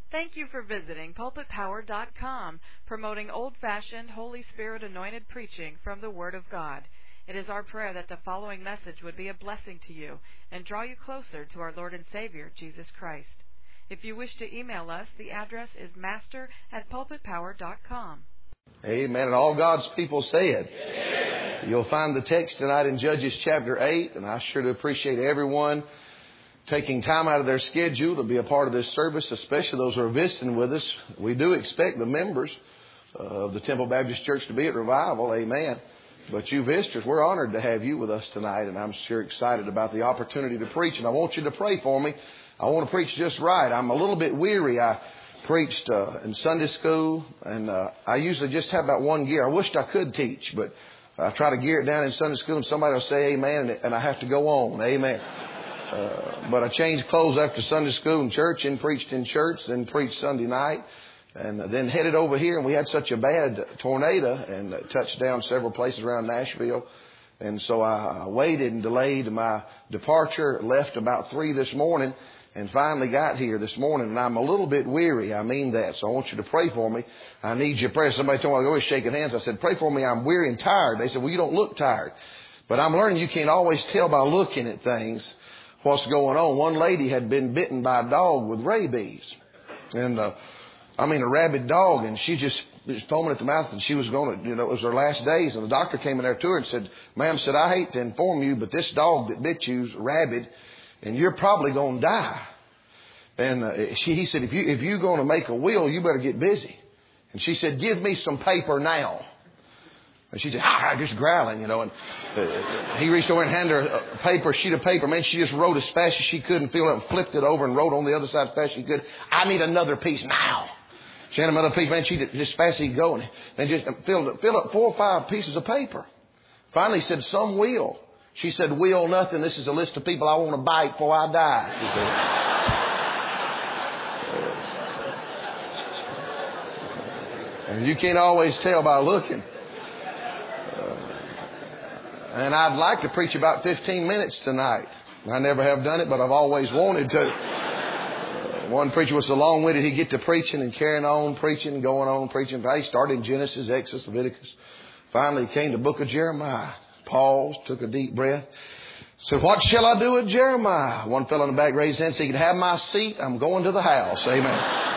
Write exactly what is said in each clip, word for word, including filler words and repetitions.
Thank you for visiting pulpit power dot com, promoting old-fashioned, Holy Spirit-anointed preaching from the Word of God. It is our prayer that the following message would be a blessing to you and draw you closer to our Lord and Savior, Jesus Christ. If you wish to email us, the address is master at pulpit power dot com. Amen. And all God's people said. Amen. You'll find the text tonight in Judges chapter eight, and I sure do appreciate everyone taking time out of their schedule to be a part of this service, especially those who are visiting with us. We do expect the members of the Temple Baptist Church to be at revival. Amen. But you visitors, we're honored to have you with us tonight, and I'm sure excited about the opportunity to preach. And I want you to pray for me. I want to preach just right. I'm a little bit weary. I preached uh, in Sunday school, and uh, I usually just have about one gear. I wished I could teach, but I try to gear it down in Sunday school, and somebody will say amen, and, and I have to go on. Amen. Uh, but I changed clothes after Sunday school and church, and preached in church, then preached Sunday night, and then headed over here. And we had such a bad tornado and touched down several places around Nashville. And so I waited and delayed my departure, left about three this morning, and finally got here this morning. And I'm a little bit weary. I mean that. So I want you to pray for me. I need your prayer. Somebody told me I was shaking hands. I said, pray for me. I'm weary and tired. They said, well, you don't look tired. But I'm learning you can't always tell by looking at things what's going on. One lady had been bitten by a dog with rabies. And, uh, I mean, a rabid dog. And she just was foaming at the mouth, and she was going to, you know, it was her last days. And the doctor came in there to her and said, ma'am, said, I hate to inform you, but this dog that bit you's rabid, and you're probably going to die. And uh, she, he said, if, you, if you're going to make a will, you better get busy. And she said, give me some paper now. And she said, ah, just growling, you know. And uh, he reached over and handed her a paper, a sheet of paper. Man, she just wrote as fast as she could and filled it and flipped it over and wrote on the other side as fast as she could. I need another piece now. She had another piece. Man, she did just as fast as he could go. And then just filled, filled up four or five pieces of paper. Finally said, some will. She said, will nothing. This is a list of people I want to bite before I die. And you can't always tell by looking. And I'd like to preach about fifteen minutes tonight. I never have done it, but I've always wanted to. Uh, one preacher was so long-winded, he'd get to preaching and carrying on, preaching, going on, preaching. He started in Genesis, Exodus, Leviticus. Finally, he came to the book of Jeremiah. Paused, took a deep breath. Said, what shall I do with Jeremiah? One fellow in the back raised his hand and said, you can have my seat. I'm going to the house. Amen.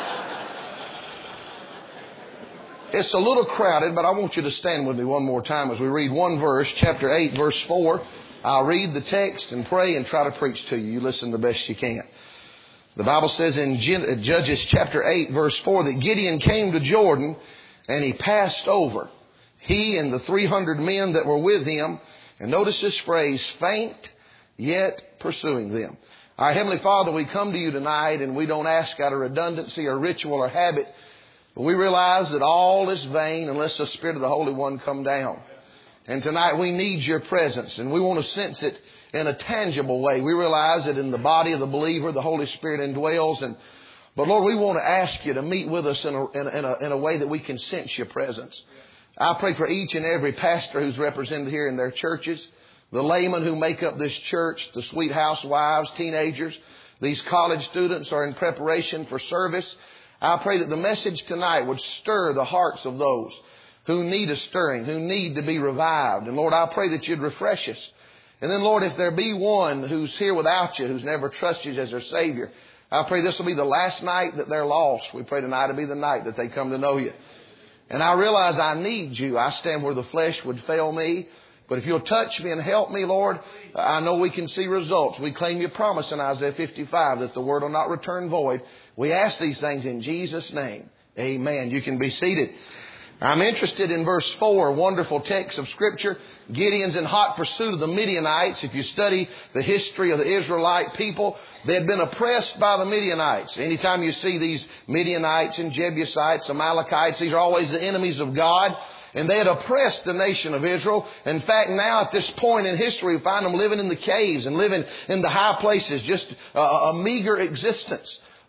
It's a little crowded, but I want you to stand with me one more time as we read one verse, chapter eight, verse four. I'll read the text and pray and try to preach to you. You listen the best you can. The Bible says in Judges chapter eight, verse four, that Gideon came to Jordan and he passed over. He and the three hundred men that were with him. And notice this phrase, faint yet pursuing them. Our Heavenly Father, we come to you tonight and we don't ask out of redundancy or ritual or habit. But we realize that all is vain unless the Spirit of the Holy One come down. And tonight we need your presence, and we want to sense it in a tangible way. We realize that in the body of the believer, the Holy Spirit indwells. And, but Lord, we want to ask you to meet with us in a, in, a, in, a, in a way that we can sense your presence. I pray for each and every pastor who's represented here in their churches, the laymen who make up this church, the sweet housewives, teenagers, these college students are in preparation for service. I pray that the message tonight would stir the hearts of those who need a stirring, who need to be revived. And Lord, I pray that you'd refresh us. And then, Lord, if there be one who's here without you, who's never trusted you as their Savior, I pray this will be the last night that they're lost. We pray tonight to be the night that they come to know you. And I realize I need you. I stand where the flesh would fail me. But if you'll touch me and help me, Lord, I know we can see results. We claim your promise in Isaiah fifty-five that the word will not return void. We ask these things in Jesus' name. Amen. You can be seated. I'm interested in verse four, a wonderful text of Scripture. Gideon's in hot pursuit of the Midianites. If you study the history of the Israelite people, they had been oppressed by the Midianites. Anytime you see these Midianites and Jebusites, Amalekites, these are always the enemies of God. And they had oppressed the nation of Israel. In fact, now at this point in history, we find them living in the caves and living in the high places, just a, a meager existence.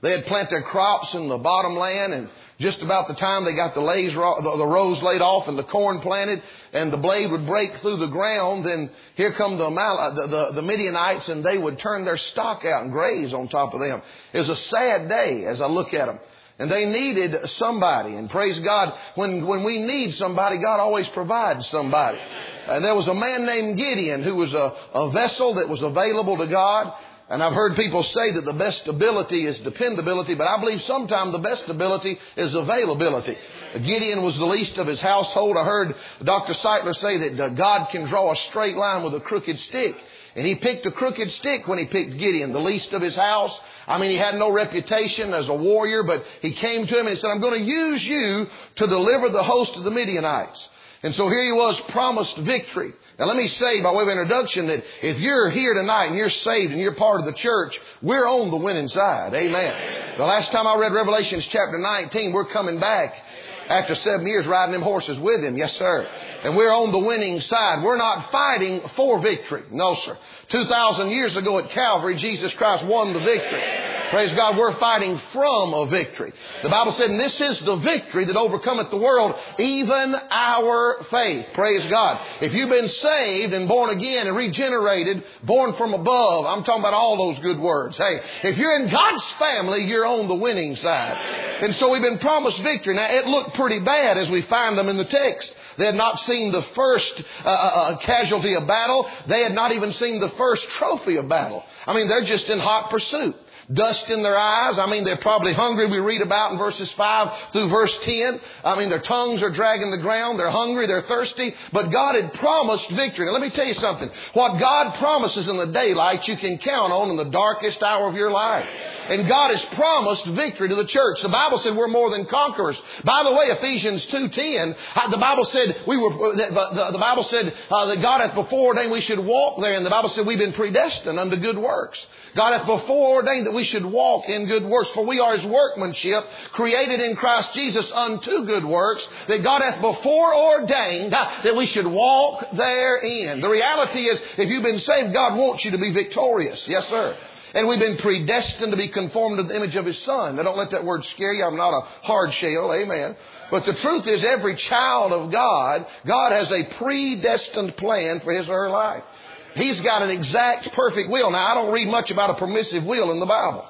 They had planted their crops in the bottom land, and just about the time they got the, lays, the rows laid off and the corn planted and the blade would break through the ground, then here come the, the, the, the Midianites, and they would turn their stock out and graze on top of them. It was a sad day as I look at them. And they needed somebody. And praise God, when, when we need somebody, God always provides somebody. And there was a man named Gideon who was a, a vessel that was available to God. And I've heard people say that the best ability is dependability, but I believe sometimes the best ability is availability. Gideon was the least of his household. I heard Doctor Seitler say that God can draw a straight line with a crooked stick. And he picked a crooked stick when he picked Gideon, the least of his house. I mean, he had no reputation as a warrior, but he came to him and he said, I'm going to use you to deliver the host of the Midianites. And so here he was, promised victory. Now let me say by way of introduction that if you're here tonight and you're saved and you're part of the church, we're on the winning side. Amen. Amen. The last time I read Revelations chapter nineteen, we're coming back after seven years riding them horses with him. Yes, sir. And we're on the winning side. We're not fighting for victory. No, sir. two thousand years ago at Calvary, Jesus Christ won the victory. Praise God, we're fighting from a victory. The Bible said, and this is the victory that overcometh the world, even our faith. Praise God. If you've been saved and born again and regenerated, born from above, I'm talking about all those good words. Hey, if you're in God's family, you're on the winning side. And so we've been promised victory. Now, it looked pretty bad as we find them in the text. They had not seen the first uh, uh, casualty of battle. They had not even seen the first trophy of battle. I mean, they're just in hot pursuit. Dust in their eyes. I mean, they're probably hungry. We read about in verses five through verse ten. I mean, their tongues are dragging the ground. They're hungry. They're thirsty. But God had promised victory. Now, let me tell you something. What God promises in the daylight, you can count on in the darkest hour of your life. And God has promised victory to the church. The Bible said we're more than conquerors. By the way, Ephesians two ten, the Bible said we were. The, the Bible said uh, that God hath before ordained we should walk there. And the Bible said we've been predestined unto good works. God hath before ordained that we should walk in good works. For we are His workmanship, created in Christ Jesus unto good works, that God hath before ordained that we should walk therein. The reality is, if you've been saved, God wants you to be victorious. Yes, sir. And we've been predestined to be conformed to the image of His Son. Now, don't let that word scare you. I'm not a hard shell. Amen. But the truth is, every child of God, God has a predestined plan for his or her life. He's got an exact, perfect will. Now, I don't read much about a permissive will in the Bible.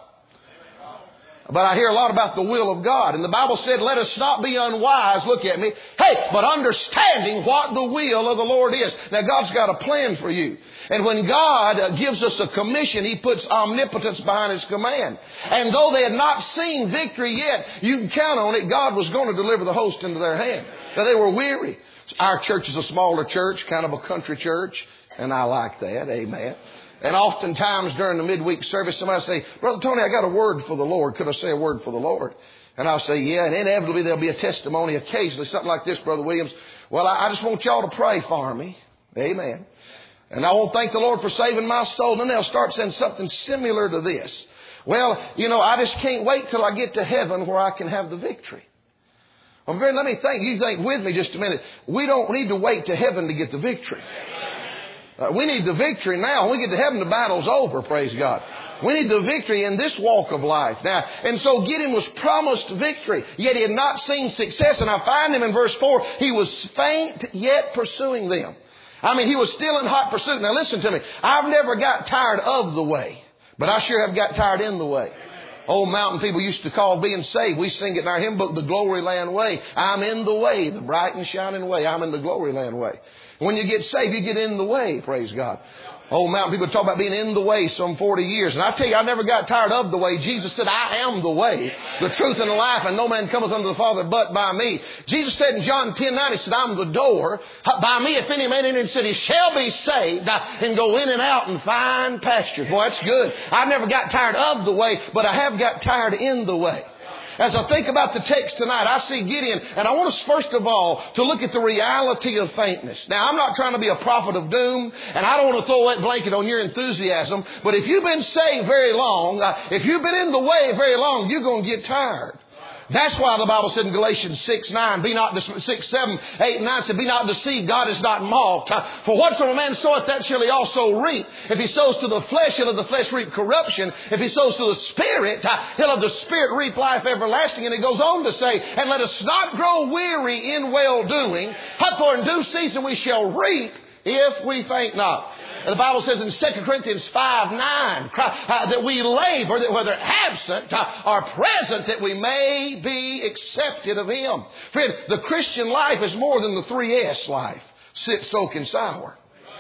But I hear a lot about the will of God. And the Bible said, let us not be unwise, look at me, hey, but understanding what the will of the Lord is. Now, God's got a plan for you. And when God gives us a commission, He puts omnipotence behind His command. And though they had not seen victory yet, you can count on it, God was going to deliver the host into their hand. Now, they were weary. Our church is a smaller church, kind of a country church. And I like that. Amen. And oftentimes during the midweek service, somebody say, Brother Tony, I got a word for the Lord. Could I say a word for the Lord? And I'll say, yeah. And inevitably there'll be a testimony occasionally, something like this, Brother Williams. Well, I just want y'all to pray for me. Amen. And I want to thank the Lord for saving my soul. Then they'll start saying something similar to this. Well, you know, I just can't wait till I get to heaven where I can have the victory. Well, friend, let me think. You think with me just a minute. We don't need to wait to heaven to get the victory. Uh, we need the victory now. When we get to heaven, the battle's over, praise God. We need the victory in this walk of life. Now, and so Gideon was promised victory, yet he had not seen success. And I find him in verse four, he was faint yet pursuing them. I mean, he was still in hot pursuit. Now listen to me. I've never got tired of the way, but I sure have got tired in the way. Old mountain people used to call being saved. We sing it in our hymn book, the Glory Land Way. I'm in the way, the bright and shining way. I'm in the Glory Land Way. When you get saved, you get in the way, praise God. Old mountain people talk about being in the way some forty years. And I tell you, I never got tired of the way. Jesus said, I am the way, the truth, and the life, and no man cometh unto the Father but by me. Jesus said in John ten nine, He said, I'm the door. By me, if any man enter into the city, shall be saved and go in and out and find pastures. Boy, that's good. I've never got tired of the way, but I have got tired in the way. As I think about the text tonight, I see Gideon, and I want us first of all to look at the reality of faintness. Now, I'm not trying to be a prophet of doom, and I don't want to throw that blanket on your enthusiasm, but if you've been saved very long, uh, if you've been in the way very long, you're going to get tired. That's why the Bible said in Galatians six, nine, be not, six, seven, eight, and nine said, be not deceived, God is not mocked. For whatsoever man soweth, that shall he also reap. If he sows to the flesh, he'll of the flesh reap corruption. If he sows to the Spirit, he'll of the Spirit reap life everlasting. And he goes on to say, and let us not grow weary in well-doing, for in due season we shall reap if we faint not. The Bible says in Second Corinthians five, nine, uh, that we labor, that whether absent uh, or present, that we may be accepted of Him. Friend, the Christian life is more than the three S life. Sit, soak, and sour.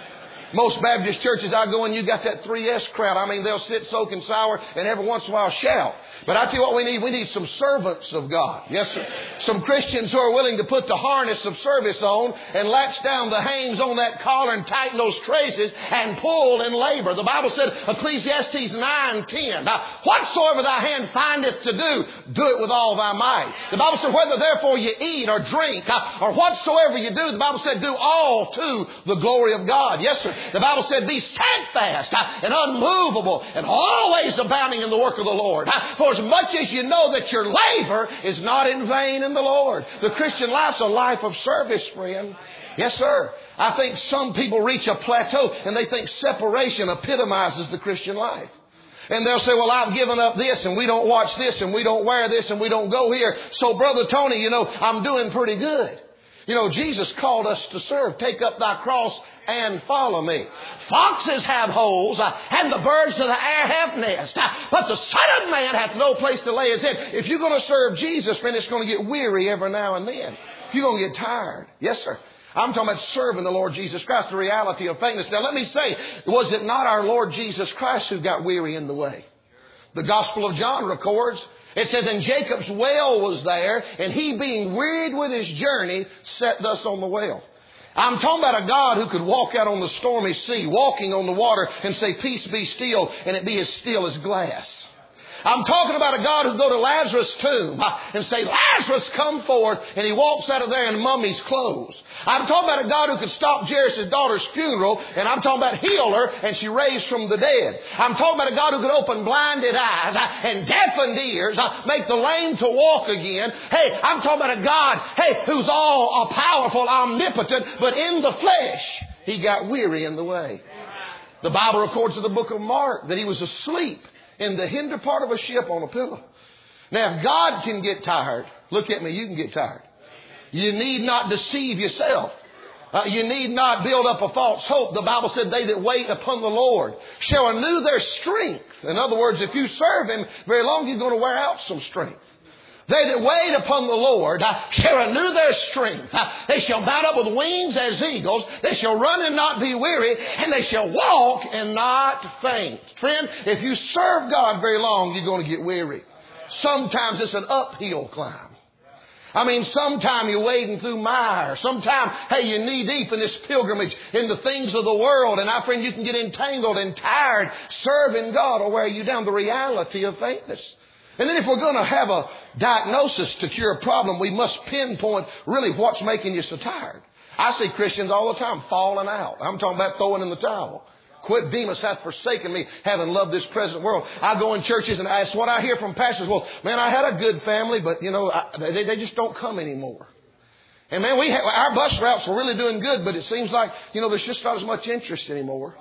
Most Baptist churches I go in, you got that three S crowd. I mean, they'll sit, soak, and sour, and every once in a while shout. But I tell you what we need. We need some servants of God. Yes, sir. Some Christians who are willing to put the harness of service on and latch down the hangs on that collar and tighten those traces and pull and labor. The Bible said, Ecclesiastes nine, ten, whatsoever thy hand findeth to do, do it with all thy might. The Bible said, whether therefore you eat or drink or whatsoever you do, the Bible said, do all to the glory of God. Yes, sir. The Bible said, be steadfast and unmovable and always abounding in the work of the Lord. For as much as you know that your labor is not in vain in the Lord. The Christian life's a life of service, friend. Yes, sir. I think some people reach a plateau and they think separation epitomizes the Christian life. And they'll say, well, I've given up this and we don't watch this and we don't wear this and we don't go here. So, Brother Tony, you know, I'm doing pretty good. You know, Jesus called us to serve. Take up thy cross and follow me. Foxes have holes, uh, and the birds of the air have nests. Uh, but the Son of Man hath no place to lay his head. If you're going to serve Jesus, friend, it's going to get weary every now and then. You're going to get tired. Yes, sir. I'm talking about serving the Lord Jesus Christ, the reality of faintness. Now, let me say, was it not our Lord Jesus Christ who got weary in the way? The Gospel of John records, it says, and Jacob's well was there, and he being wearied with his journey, sat thus on the well. I'm talking about a God who could walk out on the stormy sea, walking on the water and say, peace be still, and it be as still as glass. I'm talking about a God who go to Lazarus' tomb and say, Lazarus, come forth, and he walks out of there in mummy's clothes. I'm talking about a God who could stop Jairus' daughter's funeral, and I'm talking about heal her, and she raised from the dead. I'm talking about a God who could open blinded eyes and deafened ears, make the lame to walk again. Hey, I'm talking about a God, hey, who's all powerful, omnipotent, but in the flesh, he got weary in the way. The Bible records in the book of Mark that he was asleep in the hinder part of a ship on a pillow. Now, if God can get tired, look at me, you can get tired. You need not deceive yourself. Uh, you need not build up a false hope. The Bible said, they that wait upon the Lord shall renew their strength. In other words, if you serve Him very long, you're going to wear out some strength. They that wait upon the Lord uh, shall renew their strength. Uh, they shall mount up with wings as eagles. They shall run and not be weary. And they shall walk and not faint. Friend, if you serve God very long, you're going to get weary. Sometimes it's an uphill climb. I mean, sometime you're wading through mire. Sometime, hey, you're knee deep in this pilgrimage in the things of the world. And I friend, you can get entangled and tired. Serving God will wear you down. The reality of faintness. And then if we're going to have a diagnosis to cure a problem, we must pinpoint really what's making you so tired. I see Christians all the time falling out. I'm talking about throwing in the towel. Quit, Demas hath forsaken me, having loved this present world. I go in churches and ask what I hear from pastors. Well, man, I had a good family, but, you know, I, they, they just don't come anymore. And, man, we have, our bus routes are really doing good, but it seems like, you know, there's just not as much interest anymore.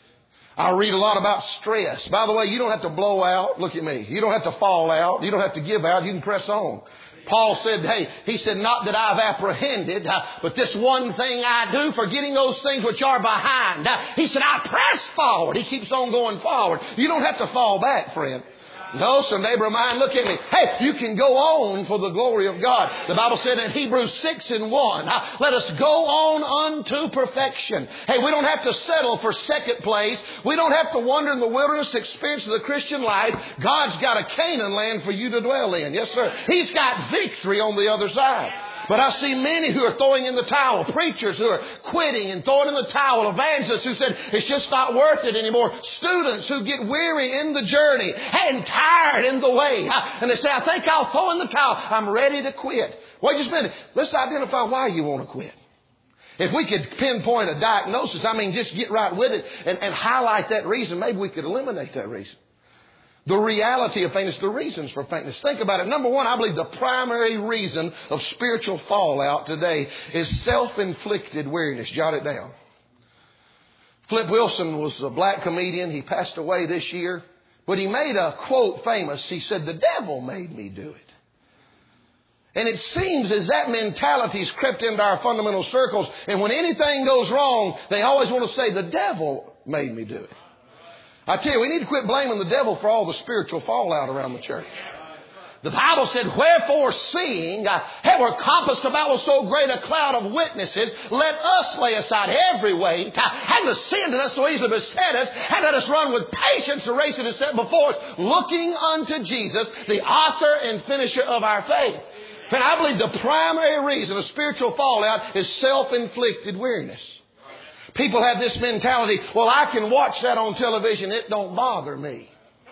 I read a lot about stress. By the way, you don't have to blow out. Look at me. You don't have to fall out. You don't have to give out. You can press on. Paul said, hey, he said, not that I've apprehended, uh, but this one thing I do, forgetting those things which are behind. Uh, he said, I press forward. He keeps on going forward. You don't have to fall back, friend. No, so neighbor of mine, look at me. Hey, you can go on for the glory of God. The Bible said in Hebrews six and one, uh, let us go on unto perfection. Hey, we don't have to settle for second place. We don't have to wander in the wilderness experience of the Christian life. God's got a Canaan land for you to dwell in. Yes, sir. He's got victory on the other side. But I see many who are throwing in the towel. Preachers who are quitting and throwing in the towel. Evangelists who said it's just not worth it anymore. Students who get weary in the journey and tired in the way. And they say, I think I'll throw in the towel. I'm ready to quit. Wait just a minute. Let's identify why you want to quit. If we could pinpoint a diagnosis, I mean, just get right with it and, and highlight that reason, maybe we could eliminate that reason. The reality of faintness, the reasons for faintness. Think about it. Number one, I believe the primary reason of spiritual fallout today is self-inflicted weariness. Jot it down. Flip Wilson was a black comedian. He passed away this year. But he made a quote famous. He said, "The devil made me do it." And it seems as that mentality's crept into our fundamental circles. And when anything goes wrong, they always want to say, "The devil made me do it." I tell you, we need to quit blaming the devil for all the spiritual fallout around the church. The Bible said, "Wherefore seeing, uh, hey, we're compassed about with so great a cloud of witnesses, let us lay aside every weight, uh, and the sin that us so easily beset us, and let us run with patience the race that is set before us, looking unto Jesus, the author and finisher of our faith." And I believe the primary reason of spiritual fallout is self-inflicted weariness. People have this mentality, "Well, I can watch that on television. It don't bother me.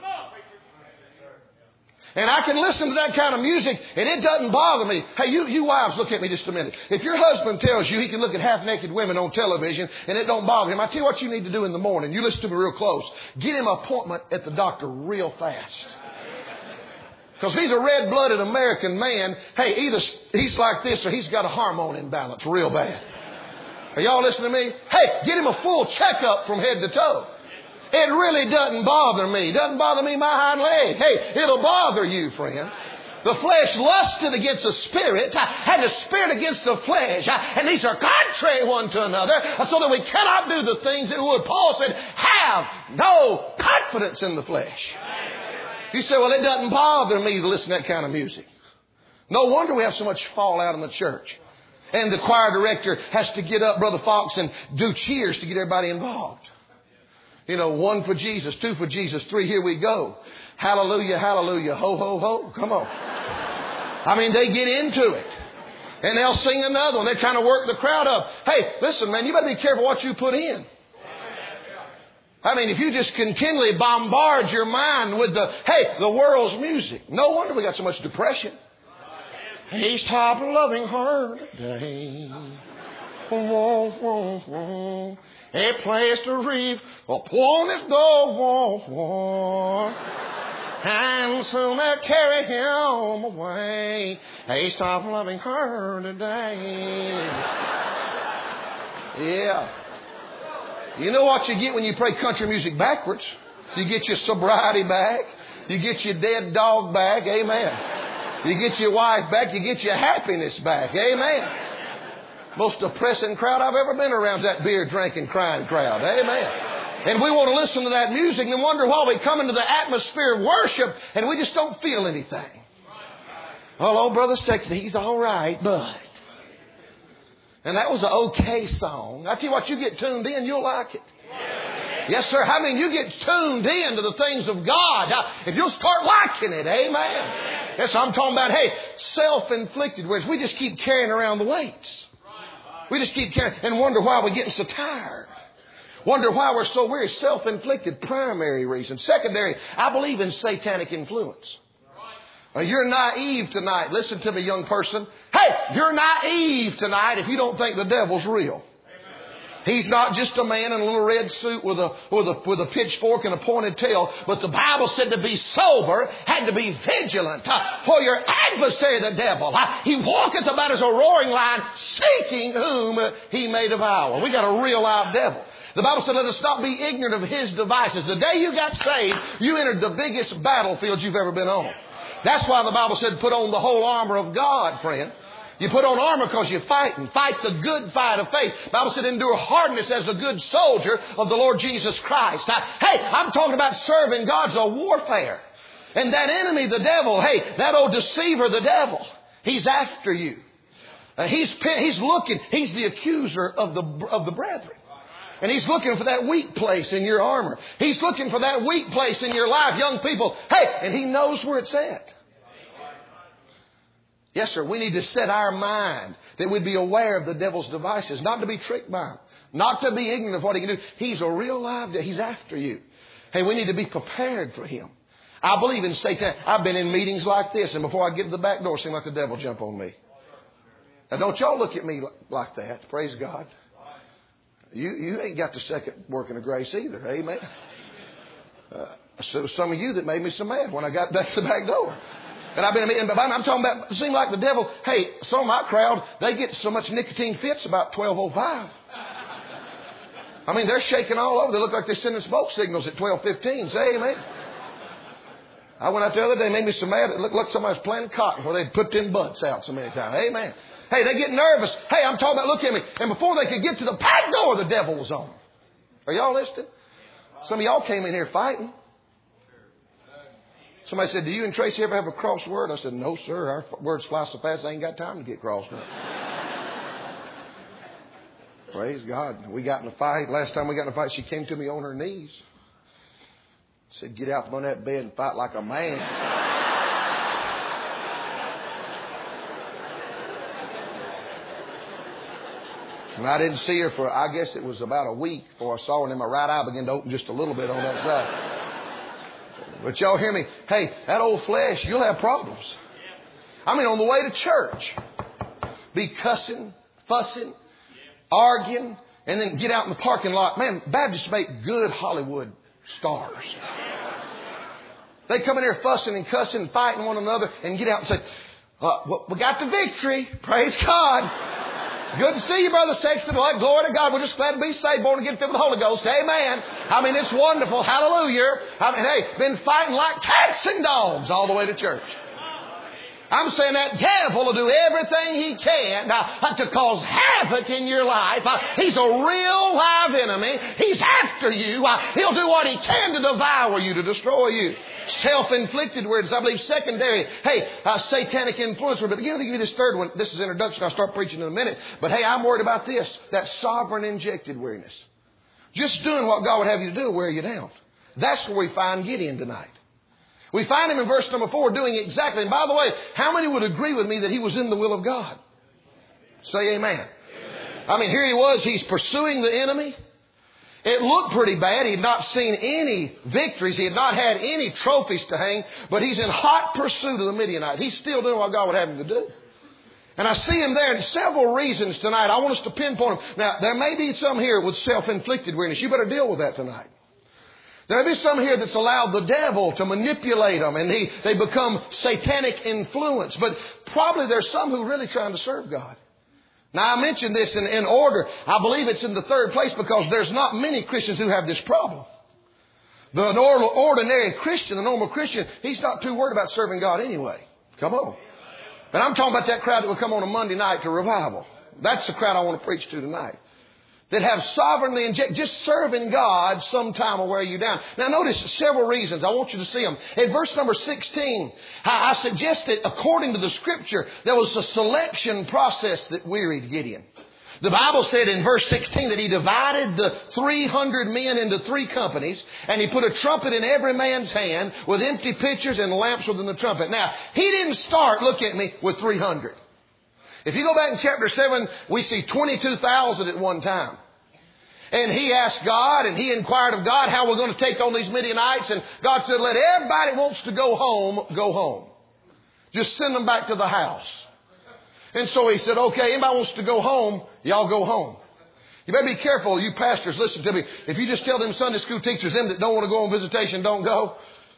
And I can listen to that kind of music and it doesn't bother me." Hey, you, you wives, look at me just a minute. If your husband tells you he can look at half-naked women on television and it don't bother him, I tell you what you need to do in the morning. You listen to me real close. Get him an appointment at the doctor real fast. Because he's a red-blooded American man. Hey, either he's like this or he's got a hormone imbalance real bad. Are y'all listening to me? Hey, get him a full checkup from head to toe. It really doesn't bother me. Doesn't bother me my hind leg. Hey, it'll bother you, friend. The flesh lusted against the spirit, and the spirit against the flesh. And these are contrary one to another, so that we cannot do the things that would. Paul said, "Have no confidence in the flesh." You say, "Well, it doesn't bother me to listen to that kind of music." No wonder we have so much fallout in the church. And the choir director has to get up, Brother Fox, and do cheers to get everybody involved. You know, one for Jesus, two for Jesus, three, here we go. Hallelujah, hallelujah, ho, ho, ho. Come on. I mean, they get into it. And they'll sing another one. They're trying to work the crowd up. Hey, listen, man, you better be careful what you put in. I mean, if you just continually bombard your mind with the, hey, the world's music, no wonder we got so much depression. He's top loving her today. Whoa, whoa, whoa. A place to reap upon his door. Whoa, whoa. And soon they'll carry him away. He's top loving her today. Yeah. You know what you get when you play country music backwards? You get your sobriety back. You get your dead dog back. Amen. You get your wife back. You get your happiness back. Amen. Most depressing crowd I've ever been around is that beer drinking, crying crowd. Amen. And we want to listen to that music and wonder why we come into the atmosphere of worship and we just don't feel anything. Oh, old Brother Sexton, he's all right, but. And that was an okay song. I tell you what, you get tuned in, you'll like it. Yes, sir. I mean, you get tuned in to the things of God. Now, if you'll start liking it, amen. Yes, I'm talking about, hey, self-inflicted weariness. We just keep carrying around the weights. We just keep carrying and wonder why we're getting so tired. Wonder why we're so weary. Self-inflicted, primary reason. Secondary, I believe in satanic influence. Now, you're naive tonight. Listen to me, young person. Hey, you're naive tonight if you don't think the devil's real. He's not just a man in a little red suit with a, with a, with a pitchfork and a pointed tail. But the Bible said to be sober and to be vigilant. For your adversary, the devil, he walketh about as a roaring lion, seeking whom he may devour. We got a real live devil. The Bible said, let us not be ignorant of his devices. The day you got saved, you entered the biggest battlefield you've ever been on. That's why the Bible said, put on the whole armor of God, friend. You put on armor because you're fighting. Fight the good fight of faith. The Bible said, endure hardness as a good soldier of the Lord Jesus Christ. Now, hey, I'm talking about serving God's a warfare. And that enemy, the devil, hey, that old deceiver, the devil, he's after you. Uh, he's, he's looking, he's the accuser of the, of the brethren. And he's looking for that weak place in your armor. He's looking for that weak place in your life, young people. Hey, and he knows where it's at. Yes, sir. We need to set our mind that we'd be aware of the devil's devices, not to be tricked by him, not to be ignorant of what he can do. He's a real live devil. He's after you. Hey, we need to be prepared for him. I believe in Satan. I've been in meetings like this, and before I get to the back door, it seemed like the devil jump on me. Now, don't y'all look at me like that. Praise God. You, you ain't got the second working of grace either. Amen. Uh, So it was some of you that made me so mad when I got back to the back door. And I've been, I'm talking about, it seemed like the devil, hey, some of my crowd, they get so much nicotine fits about twelve oh five. I mean, they're shaking all over. They look like they're sending smoke signals at twelve fifteen. Say amen. I went out the other day, made me so mad. It looked like somebody was planting cotton where they'd put them butts out so many times. Amen. Hey, they get nervous. Hey, I'm talking about, look at me. And before they could get to the back door, the devil was on them. Are y'all listening? Some of y'all came in here fighting. Somebody said, do you and Tracy ever have a crossword? I said, no, sir. Our words fly so fast, I ain't got time to get crossed up. Praise God. We got in a fight. Last time we got in a fight, she came to me on her knees. Said, get out from under that bed and fight like a man. And I didn't see her for, I guess it was about a week before I saw her, and then my right eye began to open just a little bit on that side. But y'all hear me? Hey, that old flesh, you'll have problems. I mean, on the way to church, be cussing, fussing, arguing, and then get out in the parking lot. Man, Baptists make good Hollywood stars. They come in here fussing and cussing and fighting one another and get out and say, uh, we got the victory. Praise God. Good to see you, Brother Sexton. Well, glory to God. We're just glad to be saved, born again, filled with the Holy Ghost. Amen. I mean, it's wonderful. Hallelujah. I mean, hey, been fighting like cats and dogs all the way to church. I'm saying that devil will do everything he can uh, to cause havoc in your life. Uh, he's a real live enemy. He's after you. Uh, he'll do what he can to devour you, to destroy you. Self-inflicted weariness, I believe secondary. Hey, uh, satanic influence. But begin to give you this third one. This is introduction. I'll start preaching in a minute. But hey, I'm worried about this. That sovereign injected weariness. Just doing what God would have you to do will wear you down. That's where we find Gideon tonight. We find him in verse number four doing exactly. And by the way, how many would agree with me that he was in the will of God? Say amen. Amen. I mean, here he was. He's pursuing the enemy. It looked pretty bad. He had not seen any victories. He had not had any trophies to hang. But he's in hot pursuit of the Midianites. He's still doing what God would have him to do. And I see him there in several reasons tonight. I want us to pinpoint them. Now, there may be some here with self-inflicted weariness. You better deal with that tonight. There may be some here that's allowed the devil to manipulate them, and he, they become satanic influence. But probably there's some who are really trying to serve God. Now, I mentioned this in, in order. I believe it's in the third place because there's not many Christians who have this problem. The normal, ordinary Christian, the normal Christian, he's not too worried about serving God anyway. Come on. But I'm talking about that crowd that will come on a Monday night to revival. That's the crowd I want to preach to tonight. That have sovereignly injected, just serving God sometime will wear you down. Now notice several reasons. I want you to see them. In verse number sixteen, I suggest that according to the Scripture, there was a selection process that wearied Gideon. The Bible said in verse sixteen that he divided the three hundred men into three companies, and he put a trumpet in every man's hand with empty pitchers and lamps within the trumpet. Now, he didn't start, look at me, with three hundred. If you go back in chapter seven, we see twenty-two thousand at one time. And he asked God, and he inquired of God how we're going to take on these Midianites. And God said, let everybody who wants to go home, go home. Just send them back to the house. And so he said, okay, anybody wants to go home, y'all go home. You better be careful, you pastors, listen to me. If you just tell them Sunday school teachers, them that don't want to go on visitation, don't go,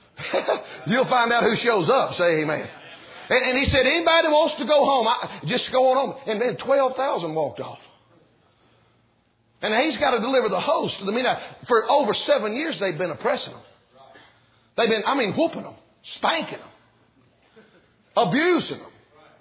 you'll find out who shows up. Say amen. And, and he said, anybody wants to go home, I, just go on home. And then twelve thousand walked off. And he's got to deliver the host of the Midianites. For over seven years, they've been oppressing them. They've been, I mean, whooping them, spanking them, abusing them.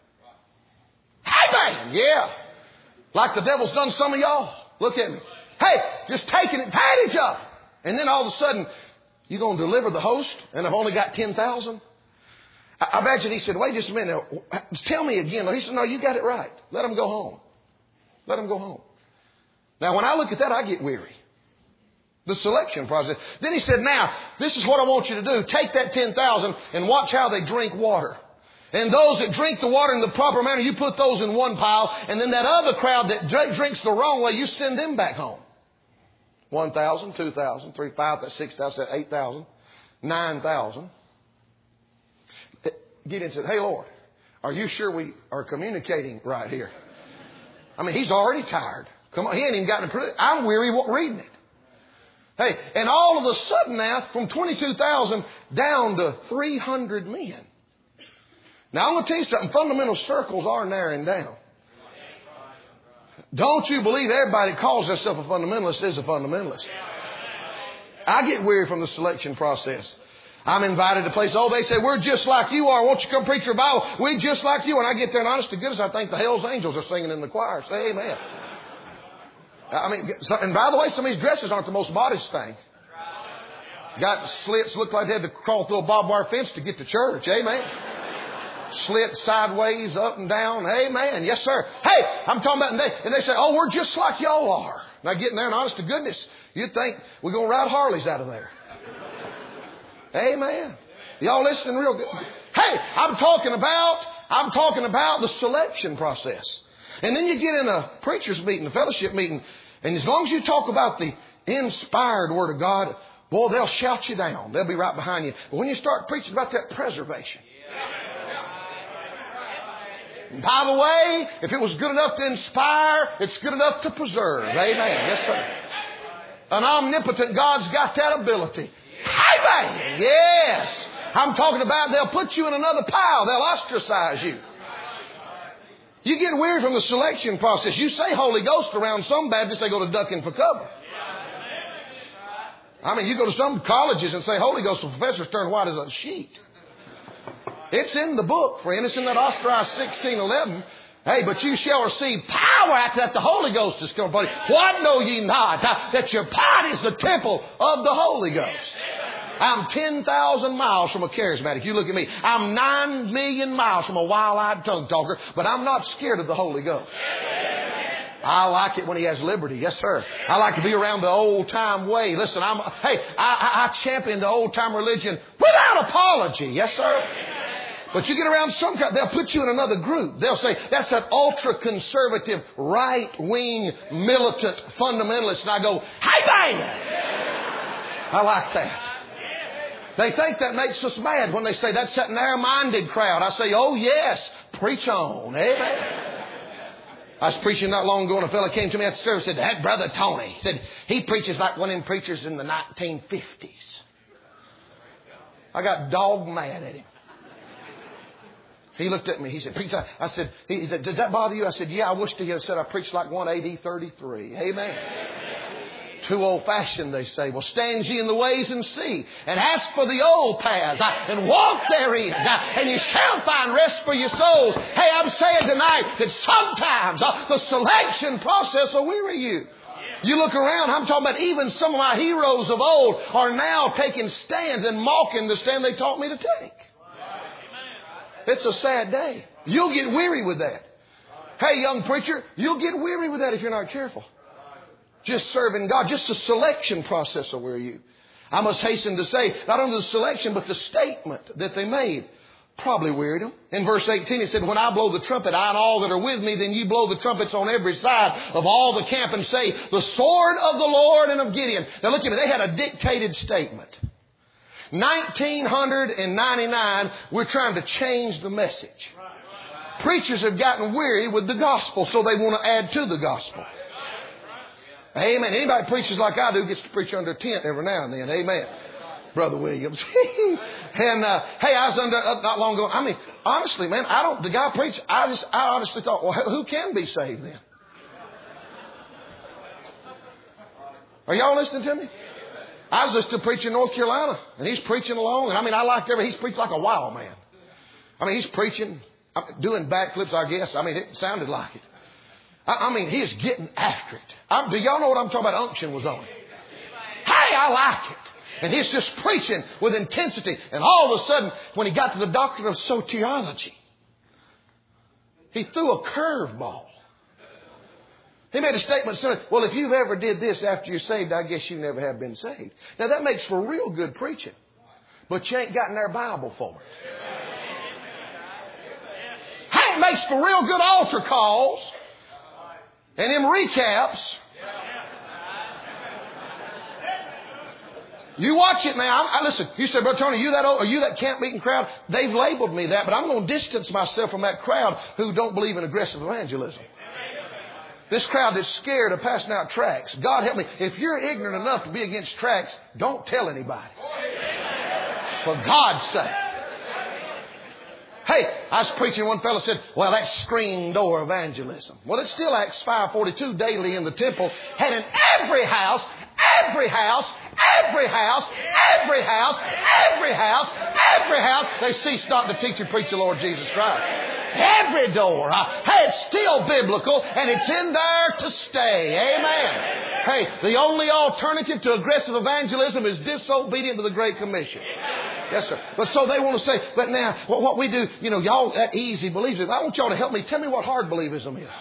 Hey, man, yeah. Like the devil's done some of y'all. Look at me. Hey, just taking advantage of. And then all of a sudden, you're going to deliver the host, and I've only got ten thousand? I, I imagine he said, wait just a minute. Now, tell me again. He said, no, you got it right. Let them go home. Let them go home. Now, when I look at that, I get weary. The selection process. Then he said, now, this is what I want you to do. Take that ten thousand and watch how they drink water. And those that drink the water in the proper manner, you put those in one pile. And then that other crowd that drinks the wrong way, you send them back home. one thousand, two thousand, three, five, six thousand, eight thousand, nine thousand. Gideon said, hey, Lord, are you sure we are communicating right here? I mean, he's already tired. Come on, he ain't even gotten to prove it. I'm weary reading it. Hey, and all of a sudden now, from twenty-two thousand down to three hundred men. Now, I'm going to tell you something. Fundamental circles are narrowing down. Don't you believe everybody that calls themselves a fundamentalist is a fundamentalist. I get weary from the selection process. I'm invited to places. Oh, they say, we're just like you are. Won't you come preach your Bible? We're just like you. And I get there, and honest to goodness, I think the Hell's Angels are singing in the choir. Say amen. I mean, and by the way, some of these dresses aren't the most modest thing. Got slits, look like they had to crawl through a barbed wire fence to get to church. Amen. Slit sideways, up and down. Amen. Yes, sir. Hey, I'm talking about, and they, and they say, oh, we're just like y'all are. And I get in there, and honest to goodness, you'd think we're going to ride Harleys out of there. Amen. Y'all listening real good? Hey, I'm talking about, I'm talking about the selection process. And then you get in a preacher's meeting, a fellowship meeting, and as long as you talk about the inspired Word of God, boy, they'll shout you down. They'll be right behind you. But when you start preaching about that preservation, by the way, if it was good enough to inspire, it's good enough to preserve. Amen. Yes, sir. An omnipotent God's got that ability. Amen. Yes. I'm talking about they'll put you in another pile. They'll ostracize you. You get weird from the selection process. You say Holy Ghost around some Baptists, they go to ducking for cover. I mean, you go to some colleges and say Holy Ghost, the professors turn white as a sheet. It's in the book, friend. It's in that Osterreich sixteen eleven. Hey, but you shall receive power after that the Holy Ghost is come upon you. What know ye not? That your body is the temple of the Holy Ghost. I'm ten thousand miles from a charismatic. You look at me. I'm nine million miles from a wild-eyed tongue talker, but I'm not scared of the Holy Ghost. I like it when He has liberty. Yes, sir. I like to be around the old-time way. Listen, I'm, hey, I, I, I champion the old-time religion without apology. Yes, sir. But you get around some kind, they'll put you in another group. They'll say, that's that ultra-conservative, right-wing, militant fundamentalist. And I go, hey, bang! I like that. They think that makes us mad when they say that's that narrow-minded crowd. I say, oh, yes, preach on. Amen. I was preaching not long ago, and a fellow came to me after service and said, that Brother Tony, he said, he preaches like one of them preachers in the nineteen fifties. I got dog mad at him. He looked at me. He said, preach. I said, he said, does that bother you? I said, yeah, I wish he had said I preached like one A D thirty-three. Amen. Too old-fashioned, they say. Well, stand ye in the ways and see, and ask for the old paths, and walk therein, and you shall find rest for your souls. Hey, I'm saying tonight that sometimes uh, the selection process will weary you. You look around, I'm talking about even some of my heroes of old are now taking stands and mocking the stand they taught me to take. It's a sad day. You'll get weary with that. Hey, young preacher, you'll get weary with that if you're not careful. Just serving God. Just the selection process will weary you. I must hasten to say, not only the selection, but the statement that they made probably wearied them. In verse eighteen, it said, when I blow the trumpet, I and all that are with me, then you blow the trumpets on every side of all the camp and say, the sword of the Lord and of Gideon. Now look at me. They had a dictated statement. nineteen ninety-nine, we're trying to change the message. Preachers have gotten weary with the gospel, so they want to add to the gospel. Amen. Anybody preaches like I do gets to preach under a tent every now and then. Amen. Brother Williams. and, uh, hey, I was under, uh, not long ago. I mean, honestly, man, I don't, the guy preached, I just, I honestly thought, well, who can be saved then? Are y'all listening to me? I was just to preach in North Carolina, and he's preaching along. And I mean, I liked everything. He's preached like a wild man. I mean, he's preaching, doing backflips, I guess. I mean, it sounded like it. I, I mean, he's getting after it. I, do y'all know what I'm talking about? Unction was on him. Hey, I like it. And he's just preaching with intensity. And all of a sudden, when he got to the doctrine of soteriology, he threw a curveball. He made a statement saying, well, if you've ever did this after you're saved, I guess you never have been saved. Now, that makes for real good preaching. But you ain't gotten their Bible for it. Hey, it makes for real good altar calls. And them recaps. You watch it now. I, I, listen, you say, Brother Tony, are you that old, are you that camp meeting crowd? They've labeled me that, but I'm going to distance myself from that crowd who don't believe in aggressive evangelism. This crowd that's scared of passing out tracts. God help me. If you're ignorant enough to be against tracts, don't tell anybody. For God's sake. Hey, I was preaching, one fellow said, well, that's screen door evangelism. Well, it's still Acts five forty-two, daily in the temple, had in every house, every house, every house, every house, every house, every house, they ceased not to teach and preach the Lord Jesus Christ. Every door. Hey, it's still biblical, and it's in there to stay. Amen. Hey, the only alternative to aggressive evangelism is disobedient to the Great Commission. Yes, sir. But so they want to say, but now, what, what we do, you know, y'all, that easy believism. I want y'all to help me. Tell me what hard believism is.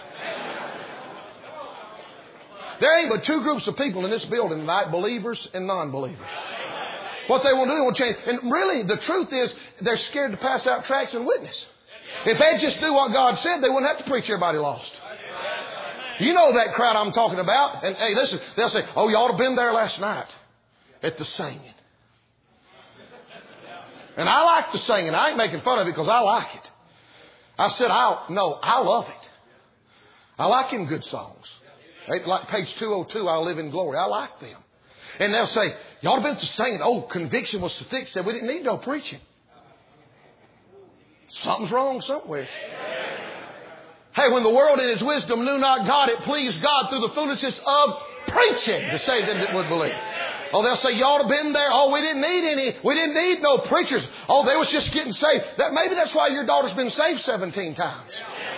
There ain't but two groups of people in this building tonight, believers and non-believers. What they want to do, they want to change. And really, the truth is, they're scared to pass out tracts and witness. If they just do what God said, they wouldn't have to preach everybody lost. You know that crowd I'm talking about. And hey, listen, they'll say, oh, you ought to have been there last night at the singing. And I like the singing. I ain't making fun of it because I like it. I said, I no, I love it. I like them good songs. Like page two oh two, I Live in Glory. I like them. And they'll say, you ought to have been to singing. Oh, conviction was so thick. Said we didn't need no preaching. Something's wrong somewhere. Hey, when the world in his wisdom knew not God, it pleased God through the foolishness of preaching to save them that would believe. Oh, they'll say, you ought to have been there. Oh, we didn't need any. We didn't need no preachers. Oh, they was just getting saved. That, maybe that's why your daughter's been saved seventeen times.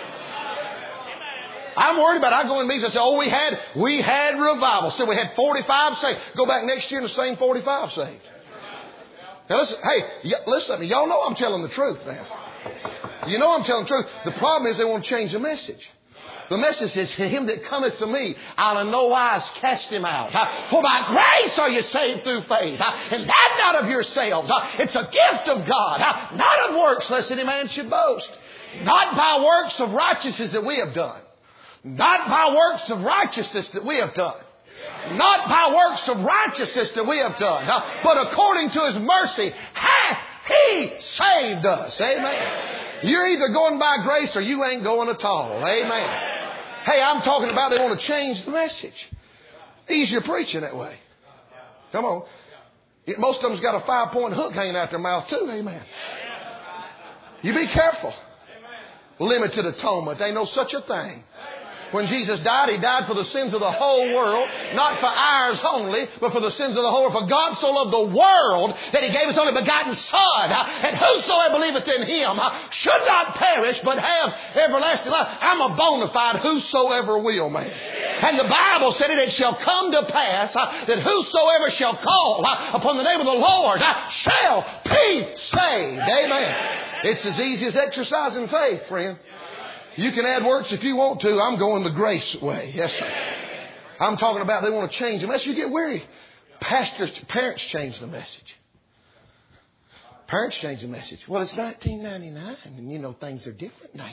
I'm worried about it. I go in meetings and say, oh, we had, we had revival. So we had forty-five saved. Go back next year and the same forty-five saved. Now listen, hey, y- listen to me. Y'all know I'm telling the truth now. You know I'm telling the truth. The problem is they want to change the message. The message is, to him that cometh to me, I'll in no wise cast him out. For by grace are you saved through faith. And that not of yourselves. It's a gift of God. Not of works, lest any man should boast. Not by works of righteousness that we have done. Not by works of righteousness that we have done. Not by works of righteousness that we have done. But according to his mercy, hath he saved us. Amen. You're either going by grace or you ain't going at all. Amen. Hey, I'm talking about they want to change the message. Easier preaching that way. Come on. Most of them's got a five-point hook hanging out their mouth too. Amen. You be careful. Limited atonement. Ain't no such a thing. When Jesus died, He died for the sins of the whole world. Not for ours only, but for the sins of the whole world. For God so loved the world that He gave His only begotten Son. And whosoever believeth in Him should not perish, but have everlasting life. I'm a bona fide whosoever will, man. And the Bible said it, it shall come to pass that whosoever shall call upon the name of the Lord shall be saved. Amen. It's as easy as exercising faith, friend. You can add works if you want to. I'm going the grace way. Yes, sir. I'm talking about they want to change the message. You get weary. Pastors, parents change the message. Parents change the message. Well, it's nineteen ninety-nine and you know things are different now.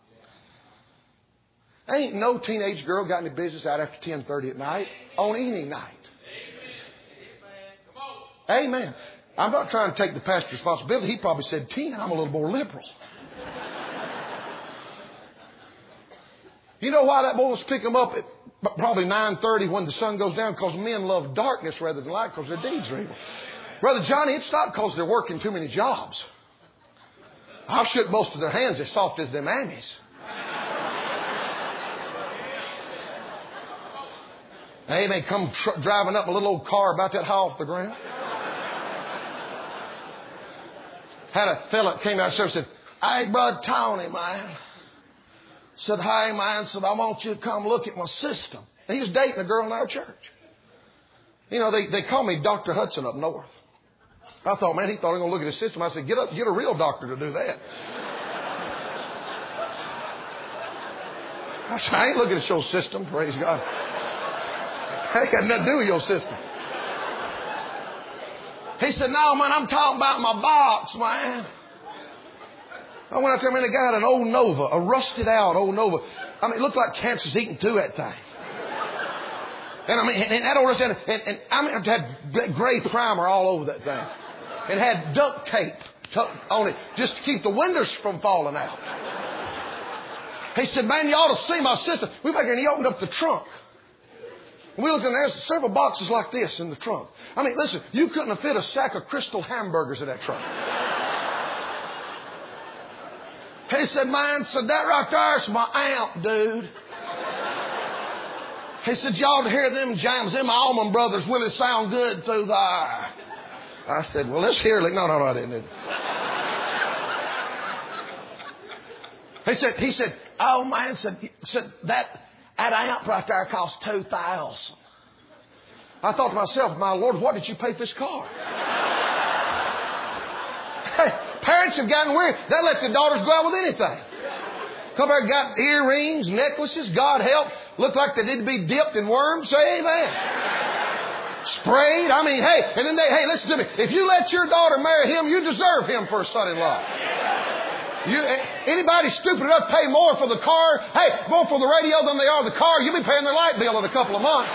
Ain't no teenage girl got any business out after ten thirty at night on any night. Amen. I'm not trying to take the pastor's responsibility. He probably said ten. I'm a little more liberal. You know why that boy was pick them up at probably nine thirty when the sun goes down? Because men love darkness rather than light because their deeds are evil. Brother Johnny, it's not because they're working too many jobs. I've shook most of their hands as soft as them Annies. Hey, they come tr- driving up a little old car about that high off the ground. Had a fella that came out there and said, hey, Brother Tony, man. Said, hi, man. Said, I want you to come look at my system. And he was dating a girl in our church. You know, they, they call me Doctor Hudson up north. I thought, man, he thought he was going to look at his system. I said, get up, get a real doctor to do that. I said, I ain't looking at your system, praise God. I ain't got nothing to do with your system. He said, no, man, I'm talking about my box, man. I went out there, man, the guy had an old Nova, a rusted out old Nova. I mean, it looked like cancer's eating through that thing. And I mean, and that old rusted, and, and I mean, it had gray primer all over that thing. It had duct tape on it just to keep the windows from falling out. He said, man, you ought to see my sister. We back here and he opened up the trunk. And we looked in there, there's several boxes like this in the trunk. I mean, listen, you couldn't have fit a sack of Crystal hamburgers in that trunk. He said, man, said that right there's my amp, dude. He said, you ought to hear them jams. Them Allman Brothers really sound good through there. I said, well, let's hear it. No, no, no, I didn't. He said, he said, oh, man, said, said that, that amp right there cost two thousand dollars. I thought to myself, my Lord, what did you pay for this car? Hey, parents have gotten weird. They let their daughters go out with anything. Come here, got earrings, necklaces, God help. Looked like they did be dipped in worms. Say amen. Sprayed. I mean, hey, and then they, hey, listen to me. If you let your daughter marry him, you deserve him for a son-in-law. You, anybody stupid enough to pay more for the car, hey, more for the radio than they are the car, you'll be paying their light bill in a couple of months.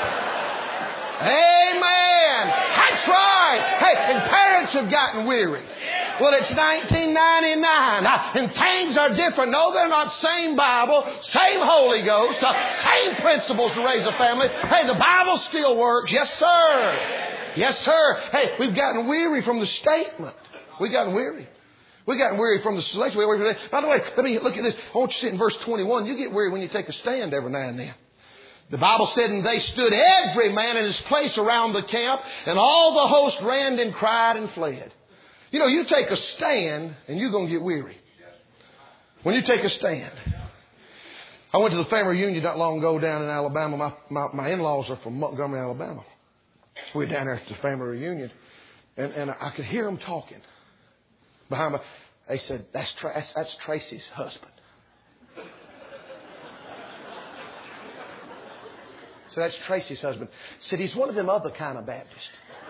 Amen. That's right. Hey, and parents have gotten weary. Well, it's nineteen ninety-nine and things are different. No, they're not. Same Bible, same Holy Ghost, same principles to raise a family. Hey, the Bible still works. Yes, sir. Yes, sir. Hey, we've gotten weary from the statement. We've gotten weary. We've gotten weary from the selection. By the way, let me look at this. I want you to see it in verse twenty-one. You get weary when you take a stand every now and then. The Bible said, and they stood every man in his place around the camp, and all the host ran and cried and fled. You know, you take a stand and you're going to get weary. When you take a stand. I went to the family reunion not long ago down in Alabama. My, my, my in-laws are from Montgomery, Alabama. We were down there at the family reunion. And, and I could hear them talking. Behind me. They said, that's, that's, that's Tracy's husband. So that's Tracy's husband. Said he's one of them other kind of Baptists.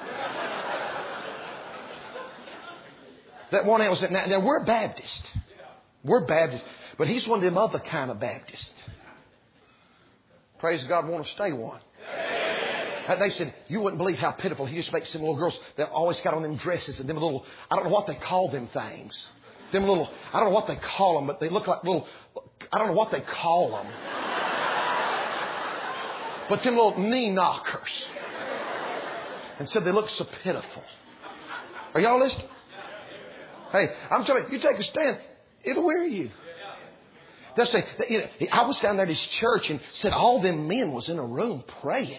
That one was now, now we're Baptist. We're Baptist. But he's one of them other kind of Baptists. Praise God, want to stay one. And they said, you wouldn't believe how pitiful. He just makes them little girls that always got on them dresses and them little, I don't know what they call them things. Them little, I don't know what they call them, but they look like little, I don't know what they call them. But them little knee knockers. And said they look so pitiful. Are y'all listening? Hey, I'm telling you, you take a stand, it'll wear you. They'll say, you know, I was down there at this church and said all them men was in a room praying.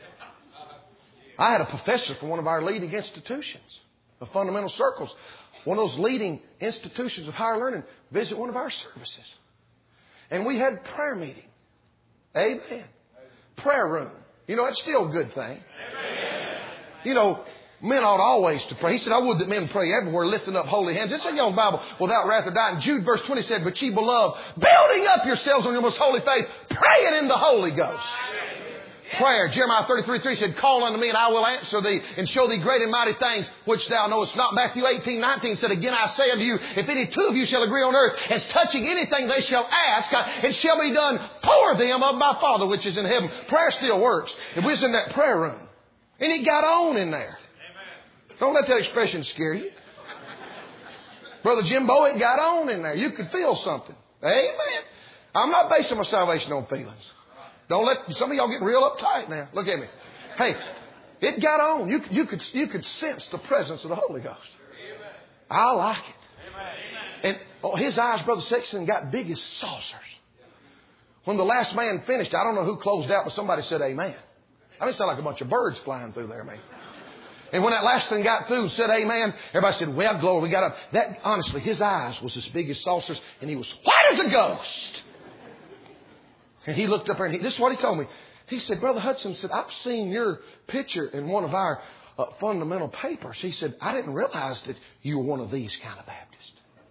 I had a professor from one of our leading institutions, the fundamental circles, one of those leading institutions of higher learning, visit one of our services. And we had prayer meeting. Amen. Prayer room. You know, it's still a good thing. You know, men ought always to pray. He said, I would that men pray everywhere, lifting up holy hands. It's in your Bible, without wrath or dying. Jude verse twenty said, but ye beloved, building up yourselves on your most holy faith, praying in the Holy Ghost. Prayer. Jeremiah thirty-three three said, call unto me and I will answer thee and show thee great and mighty things which thou knowest not. Matthew eighteen nineteen said, again I say unto you, if any two of you shall agree on earth as touching anything they shall ask, it shall be done for them of my Father which is in heaven. Prayer still works. If we was in that prayer room and it got on in there. Don't let that expression scare you. Brother Jimbo, it got on in there. You could feel something. Amen. I'm not basing my salvation on feelings. Don't let some of y'all get real uptight now. Look at me. Hey, it got on. You, you could you could sense the presence of the Holy Ghost. I like it. And oh, his eyes, Brother Sexton, got big as saucers. When the last man finished, I don't know who closed out, but somebody said amen. I mean, it sounded like a bunch of birds flying through there, man. And when that last thing got through and said amen, everybody said, well, glory, we got up. That, honestly, his eyes was as big as saucers, and he was white as a ghost. And he looked up there, and he, this is what he told me. He said, Brother Hudson said, I've seen your picture in one of our uh, fundamental papers. He said, I didn't realize that you were one of these kind of Baptists.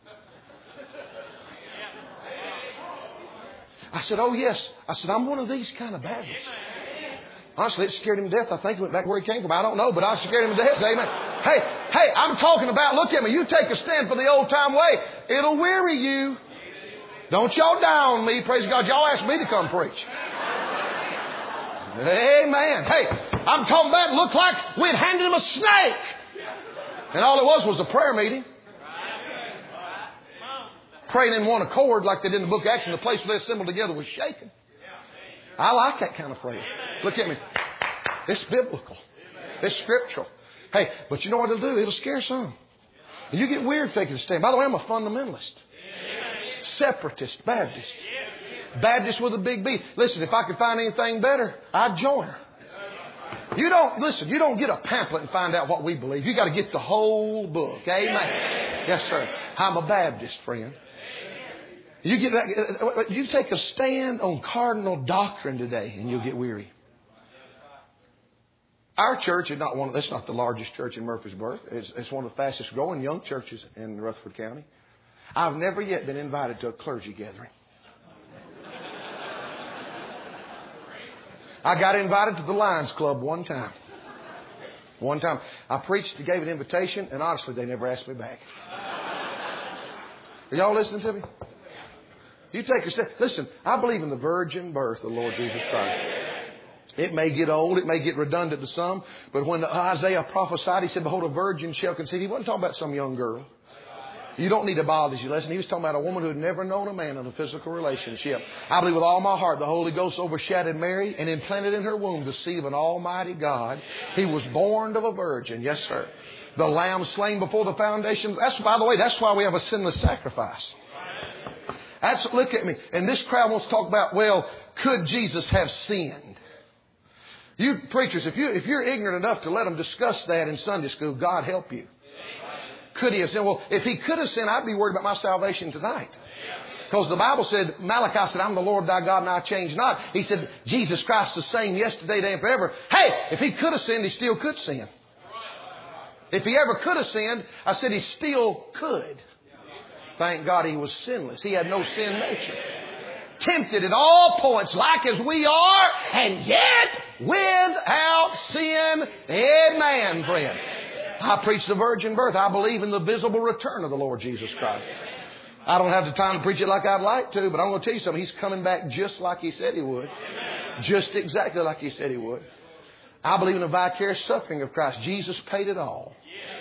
I said, oh, yes. I said, I'm one of these kind of Baptists. Honestly, it scared him to death. I think he went back where he came from. I don't know, but I scared him to death. Amen. Hey, hey, I'm talking about, look at me. You take a stand for the old time way. It'll weary you. Don't y'all down me. Praise God. Y'all asked me to come preach. Amen. Hey, I'm talking about it looked like we'd handed him a snake. And all it was was a prayer meeting. praying in one accord like they did in the book of Acts, and the place where they assembled together was shaken. I like that kind of prayer. Look at me. It's biblical. It's scriptural. Hey, but you know what it'll do? It'll scare some. And you get weird taking a stand. By the way, I'm a fundamentalist. Separatist. Baptist. Baptist with a big B. Listen, if I could find anything better, I'd join her. You don't, listen, you don't get a pamphlet and find out what we believe. You got to get the whole book. Amen. Yes, sir. I'm a Baptist, friend. You get that, you take a stand on cardinal doctrine today and you'll get weary. Our church is not one of, it's not the largest church in Murfreesboro. It's, it's one of the fastest growing young churches in Rutherford County. I've never yet been invited to a clergy gathering. I got invited to the Lions Club one time. One time. I preached, gave an invitation, and honestly, they never asked me back. Are y'all listening to me? You take a step. Listen, I believe in the virgin birth of the Lord Jesus Christ. It may get old, it may get redundant to some, but when Isaiah prophesied, he said, behold, a virgin shall conceive. He wasn't talking about some young girl. You don't need a biology lesson. He was talking about a woman who had never known a man in a physical relationship. I believe with all my heart the Holy Ghost overshadowed Mary and implanted in her womb the seed of an almighty God. He was born of a virgin. Yes, sir. The lamb slain before the foundation. That's, by the way, that's why we have a sinless sacrifice. That's, look at me. And this crowd wants to talk about, well, could Jesus have sinned? You preachers, if, you, if you're ignorant enough to let them discuss that in Sunday school, God help you. Could he have sinned? Well, if he could have sinned, I'd be worried about my salvation tonight. Because the Bible said, Malachi said, I'm the Lord thy God and I change not. He said, Jesus Christ the same yesterday, today, and forever. Hey, if he could have sinned, he still could sin. If he ever could have sinned, I said he still could. Thank God he was sinless. He had no sin nature. Tempted at all points like as we are, and yet without sin. Amen, friend. I preach the virgin birth. I believe in the visible return of the Lord Jesus Christ. I don't have the time to preach it like I'd like to, but I'm going to tell you something. He's coming back just like he said he would. Just exactly like he said he would. I believe in the vicarious suffering of Christ. Jesus paid it all.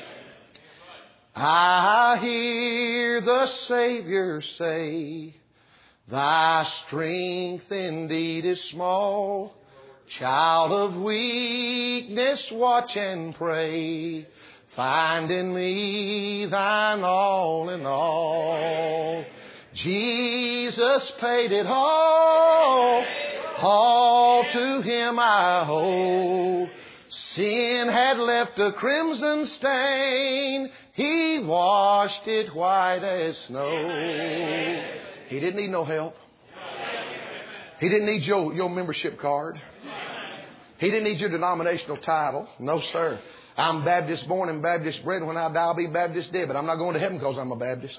I hear the Savior say, thy strength indeed is small. Child of weakness, watch and pray. Find in me thine all in all. Jesus paid it all. All to him I owe. Sin had left a crimson stain. He washed it white as snow. He didn't need no help. He didn't need your, your membership card. He didn't need your denominational title. No, sir. I'm Baptist born and Baptist bred. When I die, I'll be Baptist dead. But I'm not going to heaven because I'm a Baptist.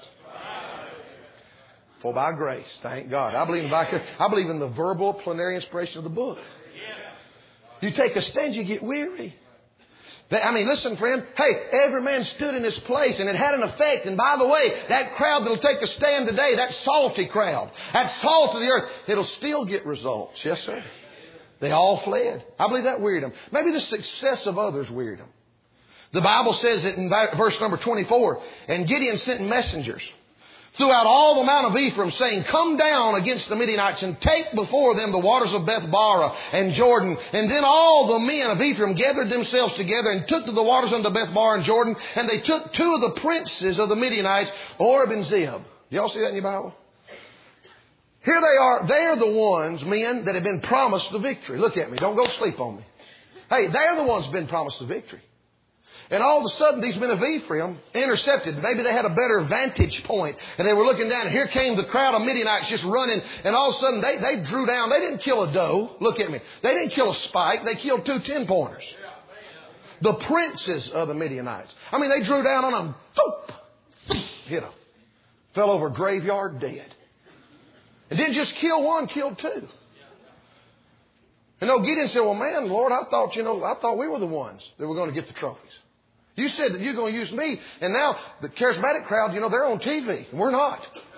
For by grace, thank God. I believe in, I believe in the verbal plenary inspiration of the book. You take a stand, you get weary. I mean, listen, friend. Hey, every man stood in his place and it had an effect. And by the way, that crowd that'll take a stand today, that salty crowd, that salt of the earth, it'll still get results. Yes, sir. They all fled. I believe that wearied them. Maybe the success of others wearied them. The Bible says it in verse number twenty-four. And Gideon sent messengers throughout all the mount of Ephraim, saying, come down against the Midianites and take before them the waters of Beth-bara and Jordan. And then all the men of Ephraim gathered themselves together and took to the waters unto Beth-bara and Jordan. And they took two of the princes of the Midianites, Oreb and Zeb. Y'all see that in your Bible? Here they are. They're the ones, men, that have been promised the victory. Look at me. Don't go sleep on me. Hey, they're the ones been promised the victory. And all of a sudden, these men of Ephraim intercepted. Maybe they had a better vantage point. And they were looking down. And here came the crowd of Midianites just running. And all of a sudden, they, they drew down. They didn't kill a doe. Look at me. They didn't kill a spike. They killed two ten-pointers. The princes of the Midianites. I mean, they drew down on them. Thoop, hit them. Fell over a graveyard dead. It didn't just kill one, killed two. And no, Gideon said, well, man, Lord, I thought, you know, I thought we were the ones that were going to get the trophies. You said that you're going to use me. And now the charismatic crowd, you know, they're on T V. We're not.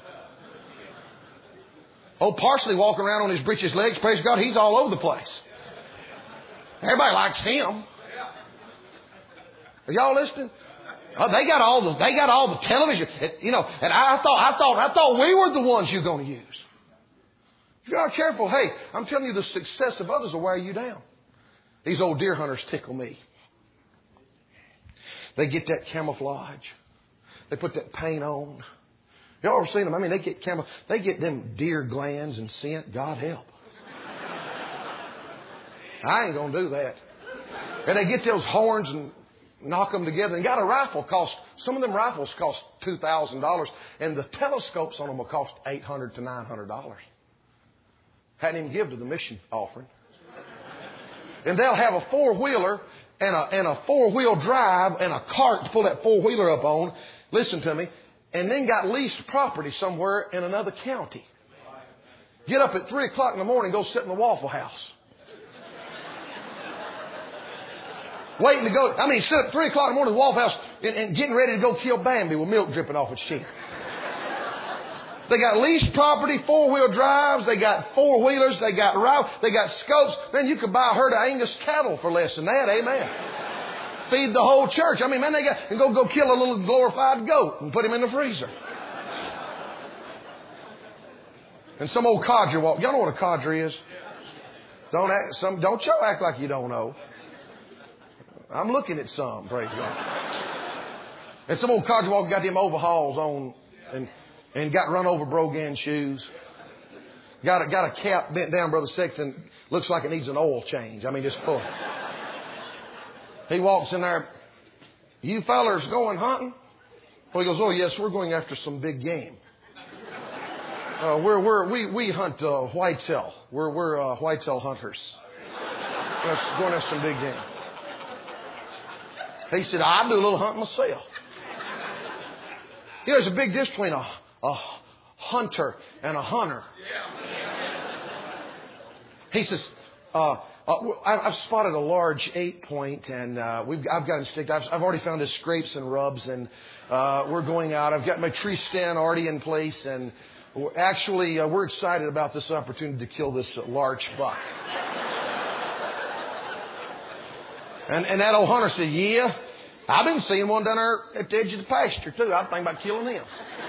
Old Parsley walking around on his breeches legs. Praise God, he's all over the place. Everybody likes him. Are y'all listening? Oh, they got all the they got all the television, it, you know. And I thought I thought I thought we were the ones you're going to use. If you're not careful, hey, I'm telling you, the success of others will wear you down. These old deer hunters tickle me. They get that camouflage. They put that paint on. Y'all ever seen them? I mean, they get camo. They get them deer glands and scent. God help. I ain't gonna do that. And they get those horns and knock them together. And got a rifle cost, some of them rifles cost two thousand dollars. And the telescopes on them will cost eight hundred to nine hundred dollars. Hadn't even give to the mission offering. And they'll have a four-wheeler and a, and a four-wheel drive and a cart to pull that four-wheeler up on. Listen to me. And then got leased property somewhere in another county. Get up at three o'clock in the morning, go sit in the Waffle House. Waiting to go. I mean, sit up at three o'clock in the morning at the Waffle House and, and getting ready to go kill Bambi with milk dripping off its chin. They got leased property, four-wheel drives. They got four-wheelers. They got rifles. They got scopes. Man, you could buy a herd of Angus cattle for less than that. Amen. Feed the whole church. I mean, man, they got and go go kill a little glorified goat and put him in the freezer. And some old codger walk. Y'all know what a codger is? Don't act, some. Don't y'all act like you don't know. I'm looking at some. Praise God. And some old codger walk got them overhauls on and and got run over Brogan shoes. Got a, got a cap bent down, Brother Sexton. Looks like it needs an oil change. I mean, just full. He walks in there. You fellers going hunting? Well, he goes, oh, yes, we're going after some big game. Uh, we're, we're, we, we hunt uh, whitetail. We're, we're uh, whitetail hunters. We're going after some big game. He said, I do a little hunting myself. You know, there's a big difference between a, a hunter and a hunter. He says, uh, Uh, I've spotted a large eight point, and uh, we've, I've got him sticked. I've, I've already found his scrapes and rubs, and uh, we're going out. I've got my tree stand already in place, and we're actually uh, we're excited about this opportunity to kill this uh, large buck. and and that old hunter said, "Yeah, I've been seeing one down there at the edge of the pasture too. I'm thinking about killing him."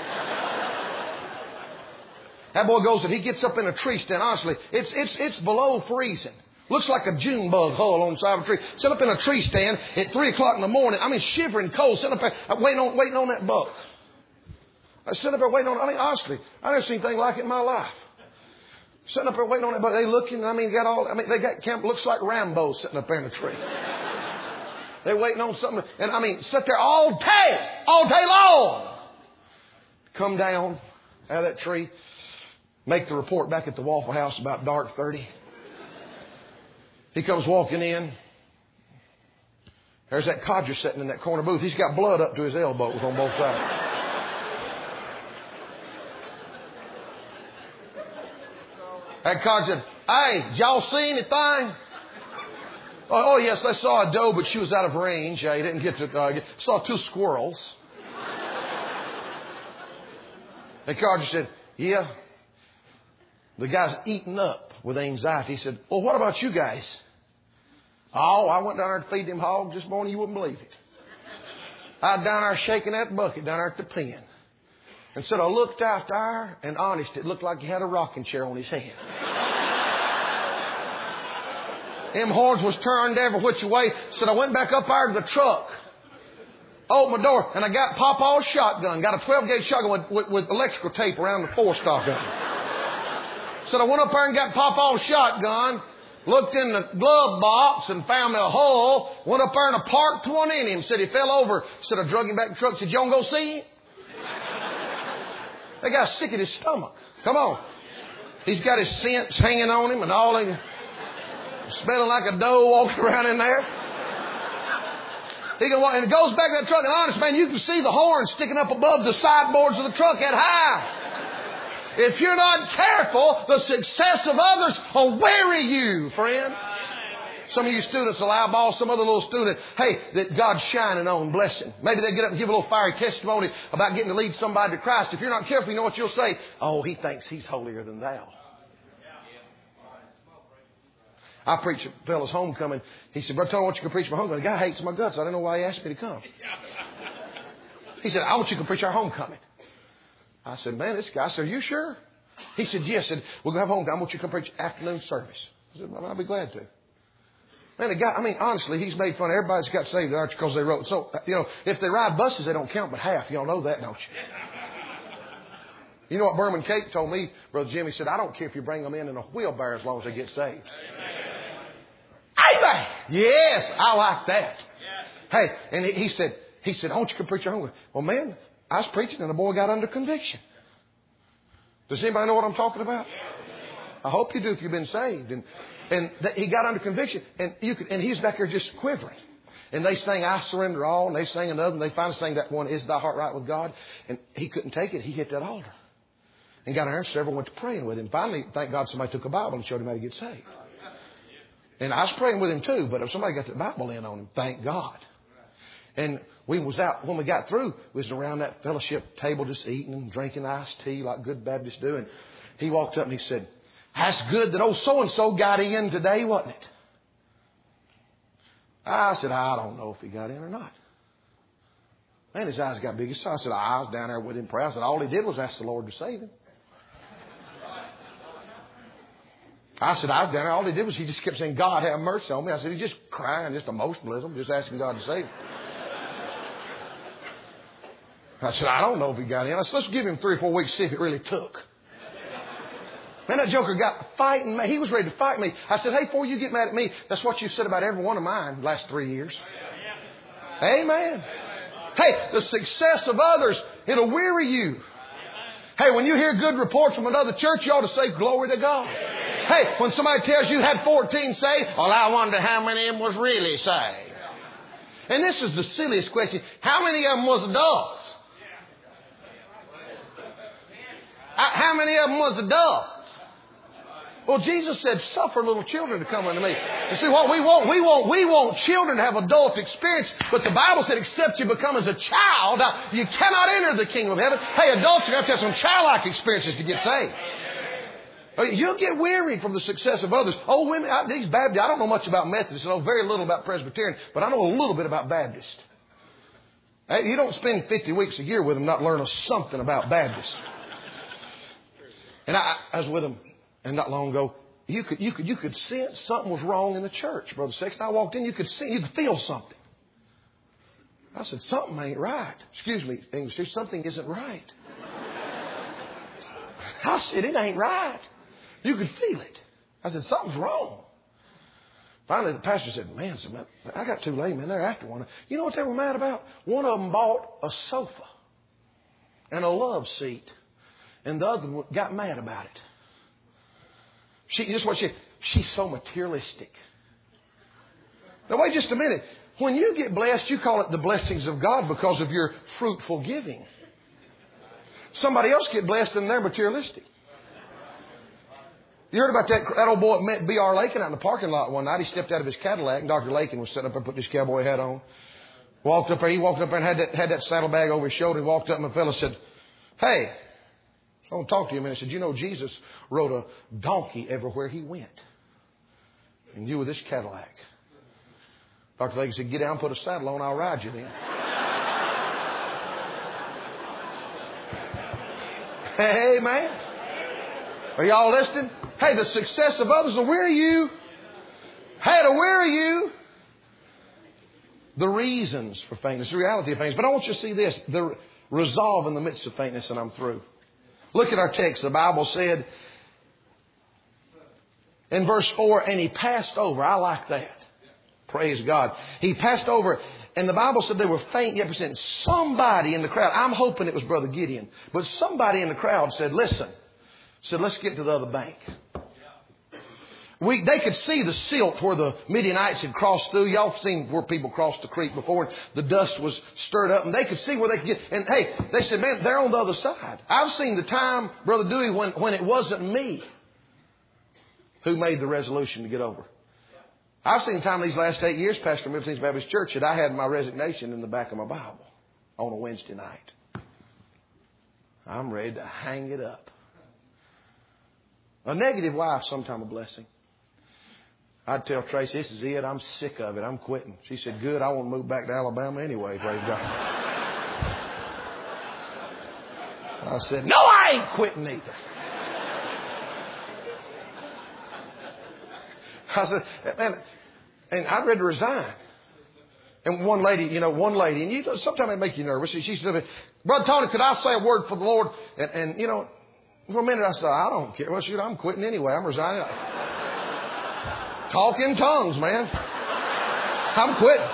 That boy goes and he gets up in a tree stand. Honestly, it's it's it's below freezing. Looks like a June bug hole on the side of a tree. Sit up in a tree stand at three o'clock in the morning. I mean, shivering cold. Sitting up there waiting on, waiting on that buck. I sit up there waiting on, I mean, honestly, I never seen anything like it in my life. Sitting up there waiting on that buck. They looking, I mean, got all, I mean, they got camp, looks like Rambo sitting up there in the tree. They waiting on something. And I mean, sit there all day, all day long. Come down out of that tree. Make the report back at the Waffle House about dark thirty. He comes walking in. There's that codger sitting in that corner booth. He's got blood up to his elbows on both sides. That codger said, "Hey, did y'all see anything?" Oh, oh yes, I saw a doe, but she was out of range. I didn't get to. Uh, get, saw two squirrels. The codger said, "Yeah." The guy's eating up with anxiety. He said, "Well, what about you guys?" "Oh, I went down there to feed them hogs this morning. You wouldn't believe it. I was down there shaking that bucket down there at the pen. And said, I looked out there, and honest, it looked like he had a rocking chair on his head. Them horns was turned every which way. Said, I went back up there to the truck. Opened my door, and I got Papa's shotgun. Got a twelve gauge shotgun with, with, with electrical tape around the four-stock gun. Said, I went up there and got Papa's shotgun. Looked in the glove box and found me a hole. Went up there and I parked one in him. Said he fell over. Said I drug him back to the truck. Said, you want to go see him? That guy's sick at his stomach. Come on. He's got his scents hanging on him and all. He, smelling like a doe walking around in there. He can walk, and it goes back to that truck. And honest, man, you can see the horns sticking up above the sideboards of the truck that high. If you're not careful, the success of others will weary you, friend. Some of you students will eyeball some other little student, hey, that God's shining on, blessing. Maybe they get up and give a little fiery testimony about getting to lead somebody to Christ. If you're not careful, you know what you'll say? Oh, he thinks he's holier than thou. I preached a fellow's homecoming. He said, Brother Tony, I want you to preach my homecoming. The guy hates my guts. I don't know why he asked me to come. He said, I want you to preach our homecoming. I said, man, this guy, I said, are you sure? He said, yes. I said, we're going to have homecoming. I want you to come preach afternoon service. I said, well, I'll be glad to. Man, the guy, I mean, honestly, he's made fun of everybody that's got saved at Arch because they wrote. So, you know, if they ride buses, they don't count but half. Y'all know that, don't you? You know what Berman Cake told me, Brother Jimmy? He said, I don't care if you bring them in in a wheelbarrow as long as they get saved. Amen. Amen. Yes, I like that. Yes. Hey, and he, he said, he said, I want you to preach your home. Well, man, I was preaching and the boy got under conviction. Does anybody know what I'm talking about? I hope you do if you've been saved. And and th- he got under conviction, and you could, and he's back there just quivering. And they sang, I surrender all, and they sang another, and they finally sang that one, Is Thy Heart Right with God? And he couldn't take it. He hit that altar. And got there, several went to praying with him. Finally, thank God somebody took a Bible and showed him how to get saved. And I was praying with him too, but if somebody got the Bible in on him, thank God. And we was out, when we got through, we was around that fellowship table just eating and drinking iced tea like good Baptists do. And he walked up and he said, that's good that old so-and-so got in today, wasn't it? I said, I don't know if he got in or not. Man, his eyes got big as so. I said, I was down there with him praying. I said, all he did was ask the Lord to save him. I said, I was down there. All he did was he just kept saying, God, have mercy on me. I said, he's just crying, just emotionalism, just asking God to save him. I said, I don't know if he got in. I said, let's give him three or four weeks, see if it really took. Man, that joker got fighting me. He was ready to fight me. I said, hey, before you get mad at me, that's what you've said about every one of mine the last three years. Amen. Hey, the success of others, it'll weary you. Hey, when you hear good reports from another church, you ought to say, glory to God. Hey, when somebody tells you you had fourteen saved, well, I wonder how many of them was really saved. And this is the silliest question. How many of them was adults? How many of them was adults? Well, Jesus said, suffer little children to come unto me. You see what we want? We want, we want children to have adult experience. But the Bible said, except you become as a child, you cannot enter the kingdom of heaven. Hey, adults are going to have to have some childlike experiences to get saved. You'll get weary from the success of others. Oh, women, I, these Baptists, I don't know much about Methodists. I know very little about Presbyterian, but I know a little bit about Baptist. Hey, you don't spend fifty weeks a year with them not learning something about Baptist. And I, I was with them. And not long ago, you could you could you could sense something was wrong in the church, Brother Sexton. I walked in, you could see, you could feel something. I said, something ain't right. Excuse me, English, something isn't right. I said, it ain't right. You could feel it. I said, something's wrong. Finally, the pastor said, man, I got two laymen. They're after one. You know what they were mad about? One of them bought a sofa and a love seat, and the other one got mad about it. She just what she she's so materialistic. Now wait just a minute. When you get blessed, you call it the blessings of God because of your fruitful giving. Somebody else get blessed and they're materialistic. You heard about that, that old boy that met B R Lakin out in the parking lot one night. He stepped out of his Cadillac and Doctor Lakin was sitting up there putting his cowboy hat on. Walked up there. He walked up there and had that, had that saddlebag over his shoulder. He walked up and the fellow said, hey, I want to talk to you a minute. I said, you know, Jesus rode a donkey everywhere he went. And you with this Cadillac. Doctor Lakin said, get down, put a saddle on, I'll ride you then. Hey, man. Are y'all listening? Hey, the success of others will weary you. Hey, to weary you. The reasons for faintness, the reality of faintness. But I want you to see this. The resolve in the midst of faintness, and I'm through. Look at our text. The Bible said in verse four, and he passed over. I like that. Praise God. He passed over. And the Bible said they were faint yet persistent. Somebody in the crowd, I'm hoping it was Brother Gideon, but somebody in the crowd said, listen, said, let's get to the other bank. We, they could see the silt where the Midianites had crossed through. Y'all have seen where people crossed the creek before. The dust was stirred up and they could see where they could get. And hey, they said, man, they're on the other side. I've seen the time, Brother Dewey, when, when it wasn't me who made the resolution to get over. I've seen time these last eight years, Pastor Middleton's Baptist Church, that I had my resignation in the back of my Bible on a Wednesday night. I'm ready to hang it up. A negative wife, sometime a blessing. I'd tell Tracy, this is it. I'm sick of it. I'm quitting. She said, good. I want to move back to Alabama anyway. Praise God. I said, no, I ain't quitting either. I said, man, and I'd ready to resign. And one lady, you know, one lady, and you know, sometimes it make you nervous. She said, Brother Tony, could I say a word for the Lord? And, and you know, for a minute I said, I don't care. Well, shoot, I'm quitting anyway. I'm resigning. Talk in tongues, man. I'm quitting.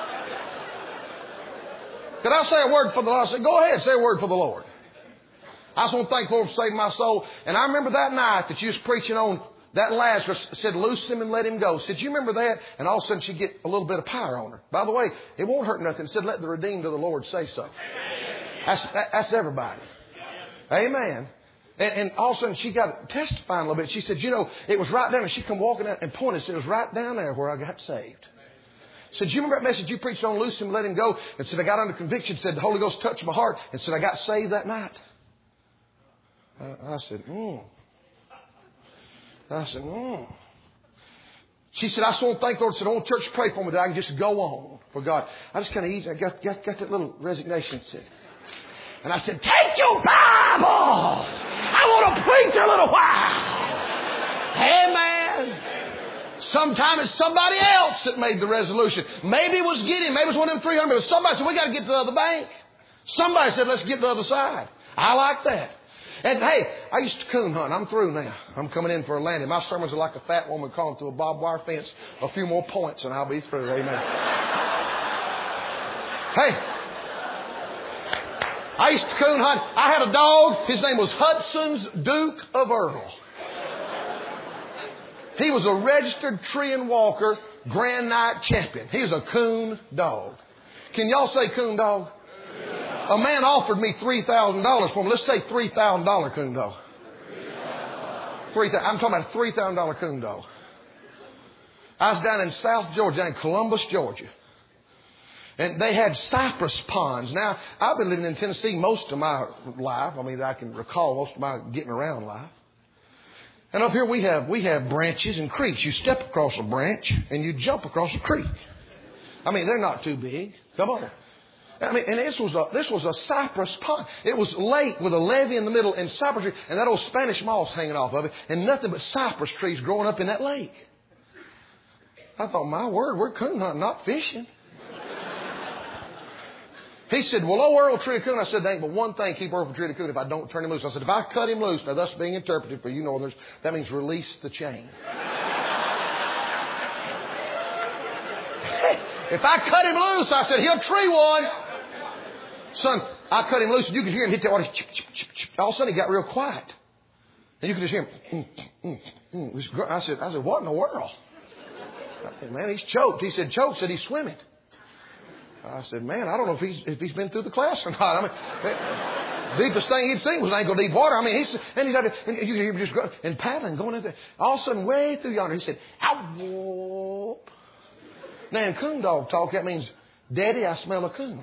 Could I say a word for the Lord? I said, go ahead, say a word for the Lord. I just want to thank the Lord for saving my soul. And I remember that night that you was preaching on that Lazarus said, loose him and let him go. Said, you remember that? And all of a sudden she'd get a little bit of power on her. By the way, it won't hurt nothing. It said, let the redeemed of the Lord say so. That's, that, that's everybody. Amen. And, and all of a sudden she got testifying a little bit. She said, you know, it was right down there. She come walking out and pointed. Said, it was right down there where I got saved. Said, do you remember that message you preached on, loose him, let him go? And said, I got under conviction. Said, the Holy Ghost touched my heart. And said, I got saved that night. I, I said, hmm. I said, hmm. She said, I just want to thank the Lord. Said, I want church to pray for me that I can just go on for God. I just kind of easy. I got, got, got that little resignation. Said, and I said, take your Bible. I want to preach a little while. Amen. Sometimes it's somebody else that made the resolution. Maybe it was Gideon. Maybe it was one of them three hundred. But somebody said, we got to get to the other bank. Somebody said, let's get to the other side. I like that. And hey, I used to coon hunt. I'm through now. I'm coming in for a landing. My sermons are like a fat woman calling through a barbed wire fence. A few more points and I'll be through. Amen. Hey, I used to coon hunt. I had a dog. His name was Hudson's Duke of Earl. He was a registered tree and walker Grand Night champion. He was a coon dog. Can y'all say coon dog? A man offered me three thousand dollars for him. Let's say three thousand dollars coon dog. three thousand dollars. I'm talking about a three thousand dollars coon dog. I was down in South Georgia, down in Columbus, Georgia. And they had cypress ponds. Now, I've been living in Tennessee most of my life. I mean, I can recall most of my getting around life. And up here we have we have branches and creeks. You step across a branch and you jump across a creek. I mean, they're not too big. Come on. I mean, and this was a this was a cypress pond. It was lake with a levee in the middle and cypress tree, and that old Spanish moss hanging off of it, and nothing but cypress trees growing up in that lake. I thought, my word, we're coon hunting, not fishing. He said, well, oh, Earl treat a coon. I said, there ain't but one thing keep Earl from treating a coon if I don't turn him loose. I said, if I cut him loose, now thus being interpreted for you northerners, that means release the chain. If I cut him loose, I said, he'll tree one. Son, I cut him loose and you could hear him hit that water. Chip, chip, chip, chip. All of a sudden he got real quiet. And you could just hear him. Mm, mm, mm. I said, I said, what in the world? I said, man, he's choked. He said, choked. Said he's swimming. I said, man, I don't know if he's if he's been through the class or not. I mean, the deepest thing he'd seen was ankle deep water. I mean, he's and he's out there, and you hear him just go, and paddling, going in there. All of a sudden, way through yonder, he said, ow. Now, in coon dog talk, that means, Daddy, I smell a coon.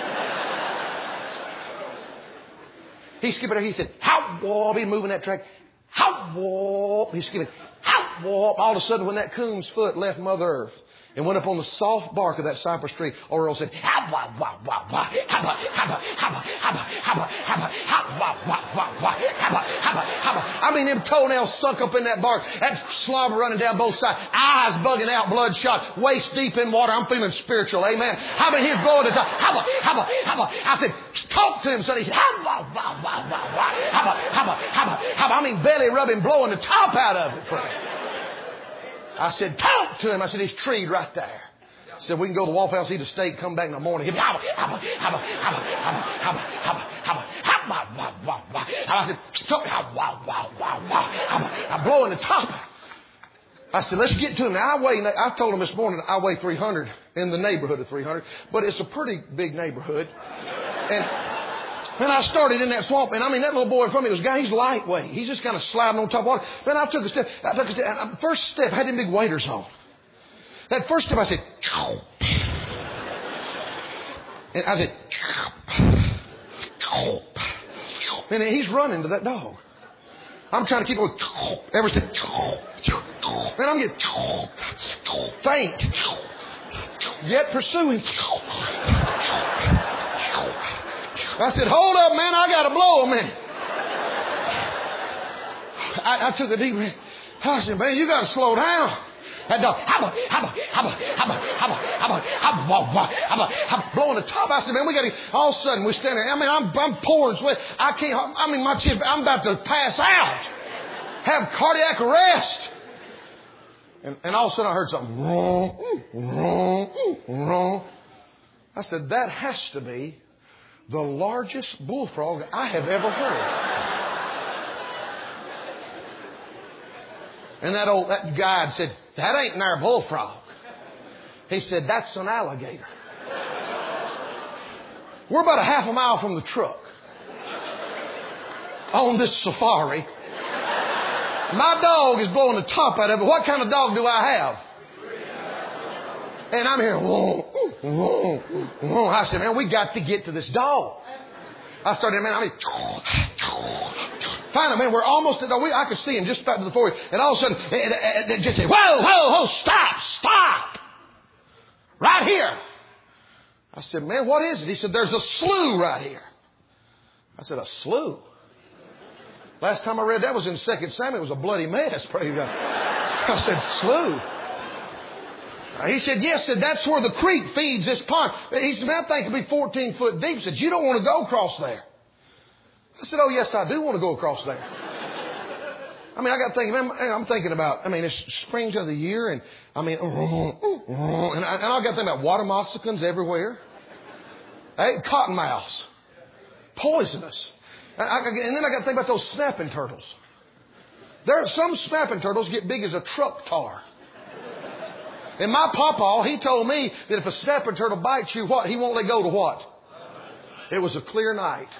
He skipped there. He said, how whoop. He's moving that track. How whoop. He's skipping. How whoop. All of a sudden, when that coon's foot left Mother Earth and went up on the soft bark of that cypress tree, Earl said, how wah wah wah wah. How about how about how about how about how about how about how wah wah wah wah. How about how about how about. I mean, them toenails sunk up in that bark. That slobber running down both sides. Eyes bugging out, bloodshot, waist deep in water. I'm feeling spiritual. Amen. How about his blowing the top? How about how about how about. I said, talk to him, son. He said, how wah wah wah wah wah. How about how about how about how about. I mean, belly rubbing, blowing the top out of it, friend. I said, talk to him. I said, he's treed right there. I said, we can go to the Waffle House, eat a steak, come back in the morning. He'd be, how about, how about, how about, how about, how about, how about, how about, how about, how about, wow, wow, wow. I said, stop, how, wow, wow, wow, wow. I'm blowing the top. I said, let's get to him. Now, I weigh, I told him this morning, I weigh three hundred, in the neighborhood of three hundred, but it's a pretty big neighborhood. And when I started in that swamp, and I mean, that little boy in front of me was a guy, he's lightweight. He's just kind of sliding on top of water. Then I took a step, I took a step, first step, I had them big waders on. That first step, I said, chow. And I said, chow. And he's running to that dog. I'm trying to keep going, every step, and I'm getting faint, yet pursuing. I said, hold up, man, I got to blow a minute. I, I took a deep breath. I said, man, you got to slow down. That dog, hubba, hubba, hubba, hubba, hubba, hubba, hubba, hubba, hubba, blowing the top. I said, man, we got to, all of a sudden, we're standing there. I mean, I'm, I'm pouring sweat. I can't, I mean, my chin, I'm about to pass out. Have cardiac arrest. And, and all of a sudden I heard something wrong, wrong, wrong. I said, that has to be the largest bullfrog I have ever heard. And that old that guide said, that ain't an our bullfrog. He said, that's an alligator. We're about a half a mile from the truck on this safari. My dog is blowing the top out of it. What kind of dog do I have? And I'm here. Whoa, whoa, whoa. I said, man, we got to get to this dog. I started, man, I mean, finally, man, we're almost at the, we, I could see him just about to the forward. And all of a sudden, it, it, it just said, whoa, whoa, whoa, stop, stop. Right here. I said, man, what is it? He said, there's a slough right here. I said, a slough? Last time I read that was in Second Samuel. It was a bloody mess. Praise God. I said, slough. He said, yes, said, that's where the creek feeds this pond. He said, man, I think it'll be fourteen foot deep. He said, you don't want to go across there. I said, oh, yes, I do want to go across there. I mean, I got thinking, man, I'm thinking about, I mean, it's spring of the year, and I mean, and I, and I got thinking about water moccasins everywhere. Hey, cottonmouths. Poisonous. And, I, and then I got to think about those snapping turtles. There are some snapping turtles get big as a truck tar. And my pawpaw, he told me that if a snapping turtle bites you, what? He won't let go to what? It was a clear night.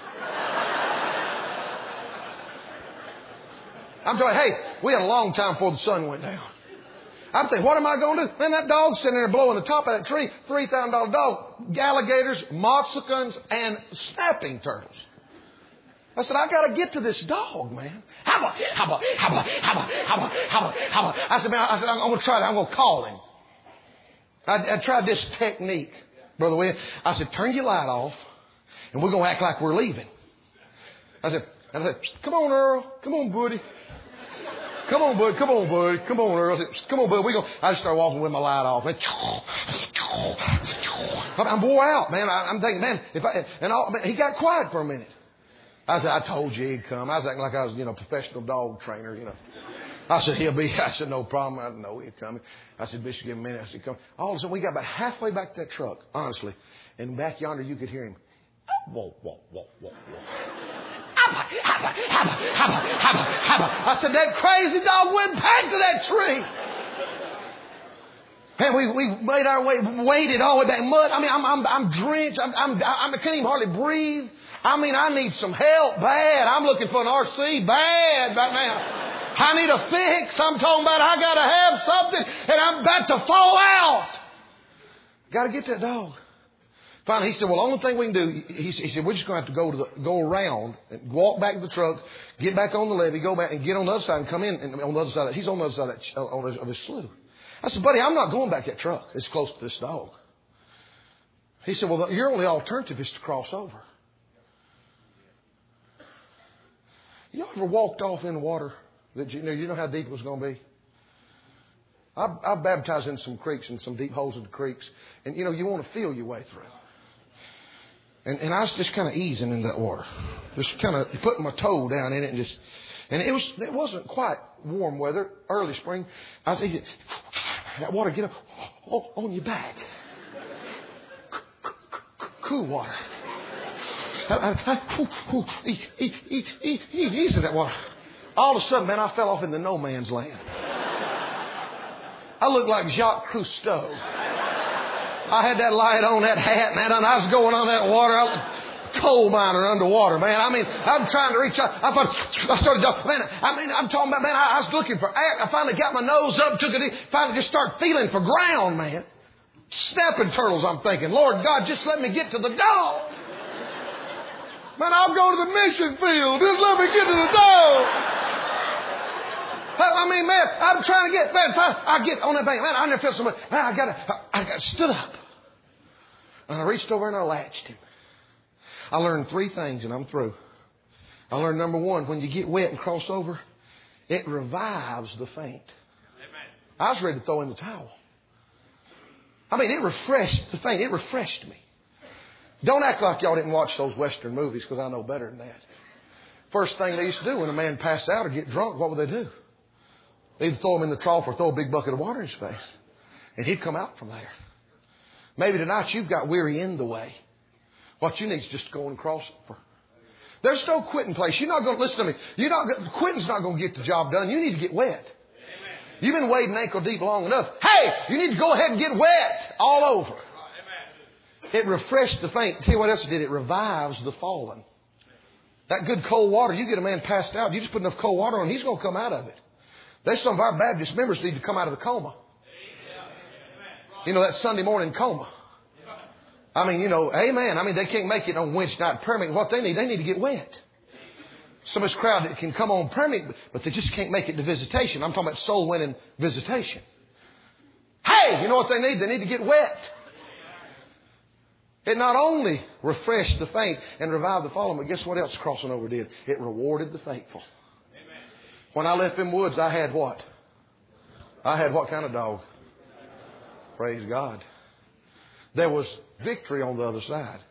I'm telling you, hey, we had a long time before the sun went down. I'm thinking, what am I going to do? Man, that dog's sitting there blowing the top of that tree. three thousand dollars dog. Alligators, moccasins, and snapping turtles. I said, I got to get to this dog, man. How about, how about, how about, how about, how about, how about, how about? I said, man, I said, I'm going to try that. I'm going to call him. I, I tried this technique, Brother William. I said, turn your light off, and we're going to act like we're leaving. I said, I said, come on, Earl. Come on, buddy. Come on, bud. Come on, buddy. Come on, Earl. I said, come on, bud. We go. I just started walking with my light off. I'm wore out, man. I, I'm thinking, man, if I and all, man, he got quiet for a minute. I said, I told you he'd come. I was acting like I was, you know, professional dog trainer, you know. I said, he'll be. I said, no problem. I know he's coming. I said, Bishop, give him a minute. I said, come. All of a sudden, we got about halfway back to that truck, honestly. And back yonder, you could hear him. Whoa, whoa, whoa, whoa, whoa. I said, that crazy dog went back to that tree. And we, we made our way, waded all the way back. Mud. I mean, I'm, I'm, I'm drenched. I'm, I'm, I can't even hardly breathe. I mean, I need some help bad. I'm looking for an R C bad right now. I need a fix. I'm talking about I got to have something and I'm about to fall out. Got to get that dog. Finally, he said, well, the only thing we can do, he, he said, we're just going to have to go to the, go around and walk back to the truck, get back on the levee, go back and get on the other side and come in and on the other side. He's on the other side of, that, on the, of his slough. I said, buddy, I'm not going back that truck. It's close to this dog. He said, well, your only alternative is to cross over. You ever walked off in water that you know, you know how deep it was going to be? I've, I've baptized in some creeks and some deep holes in the creeks. And, you know, you want to feel your way through. And, and I was just kind of easing in that water. Just kind of putting my toe down in it and just... And it, was, it wasn't quite warm weather, early spring. I was easing. That water get up on your back. Cool water. I, I, I, ooh, ooh, eat, eat, eat, eat, eat, ease in that water. All of a sudden, man, I fell off in the no man's land. I looked like Jacques Cousteau. I had that light on, that hat, man, and I was going on that water. I was a coal miner underwater, man. I mean, I'm trying to reach out. I, thought, I started, man, I mean, I'm talking about, man, I, I was looking for air. I finally got my nose up, took it, finally just started feeling for ground, man. Snapping turtles, I'm thinking, Lord God, just let me get to the dog. Man, I'll go to the mission field. Just let me get to the dog. I mean, man, I'm trying to get, man, I get on that bank. Man, I never felt so much. Man, I got I got stood up. And I reached over and I latched him. I learned three things and I'm through. I learned number one, when you get wet and cross over, it revives the faint. I was ready to throw in the towel. I mean, it refreshed the faint. It refreshed me. Don't act like y'all didn't watch those Western movies, because I know better than that. First thing they used to do when a man passed out or get drunk, what would they do? They'd throw him in the trough or throw a big bucket of water in his face. And he'd come out from there. Maybe tonight you've got weary in the way. What you need is just go and cross over. There's no quitting place. You're not going to listen to me. You're not quitting's not going to get the job done. You need to get wet. You've been wading ankle deep long enough. Hey, you need to go ahead and get wet all over. It refreshed the faint. Tell you what else it did. It revives the fallen. That good cold water, you get a man passed out, you just put enough cold water on, he's going to come out of it. There's some of our Baptist members need to come out of the coma. You know, that Sunday morning coma. I mean, you know, amen. I mean, they can't make it on Wednesday night prayer meeting. What they need, they need to get wet. Some of this crowd that can come on prayer meeting, but they just can't make it to visitation. I'm talking about soul winning visitation. Hey, you know what they need? They need to get wet. It not only refreshed the faint and revived the fallen, but guess what else crossing over did? It rewarded the faithful. When I left them woods, I had what? I had what kind of dog? Praise God. There was victory on the other side.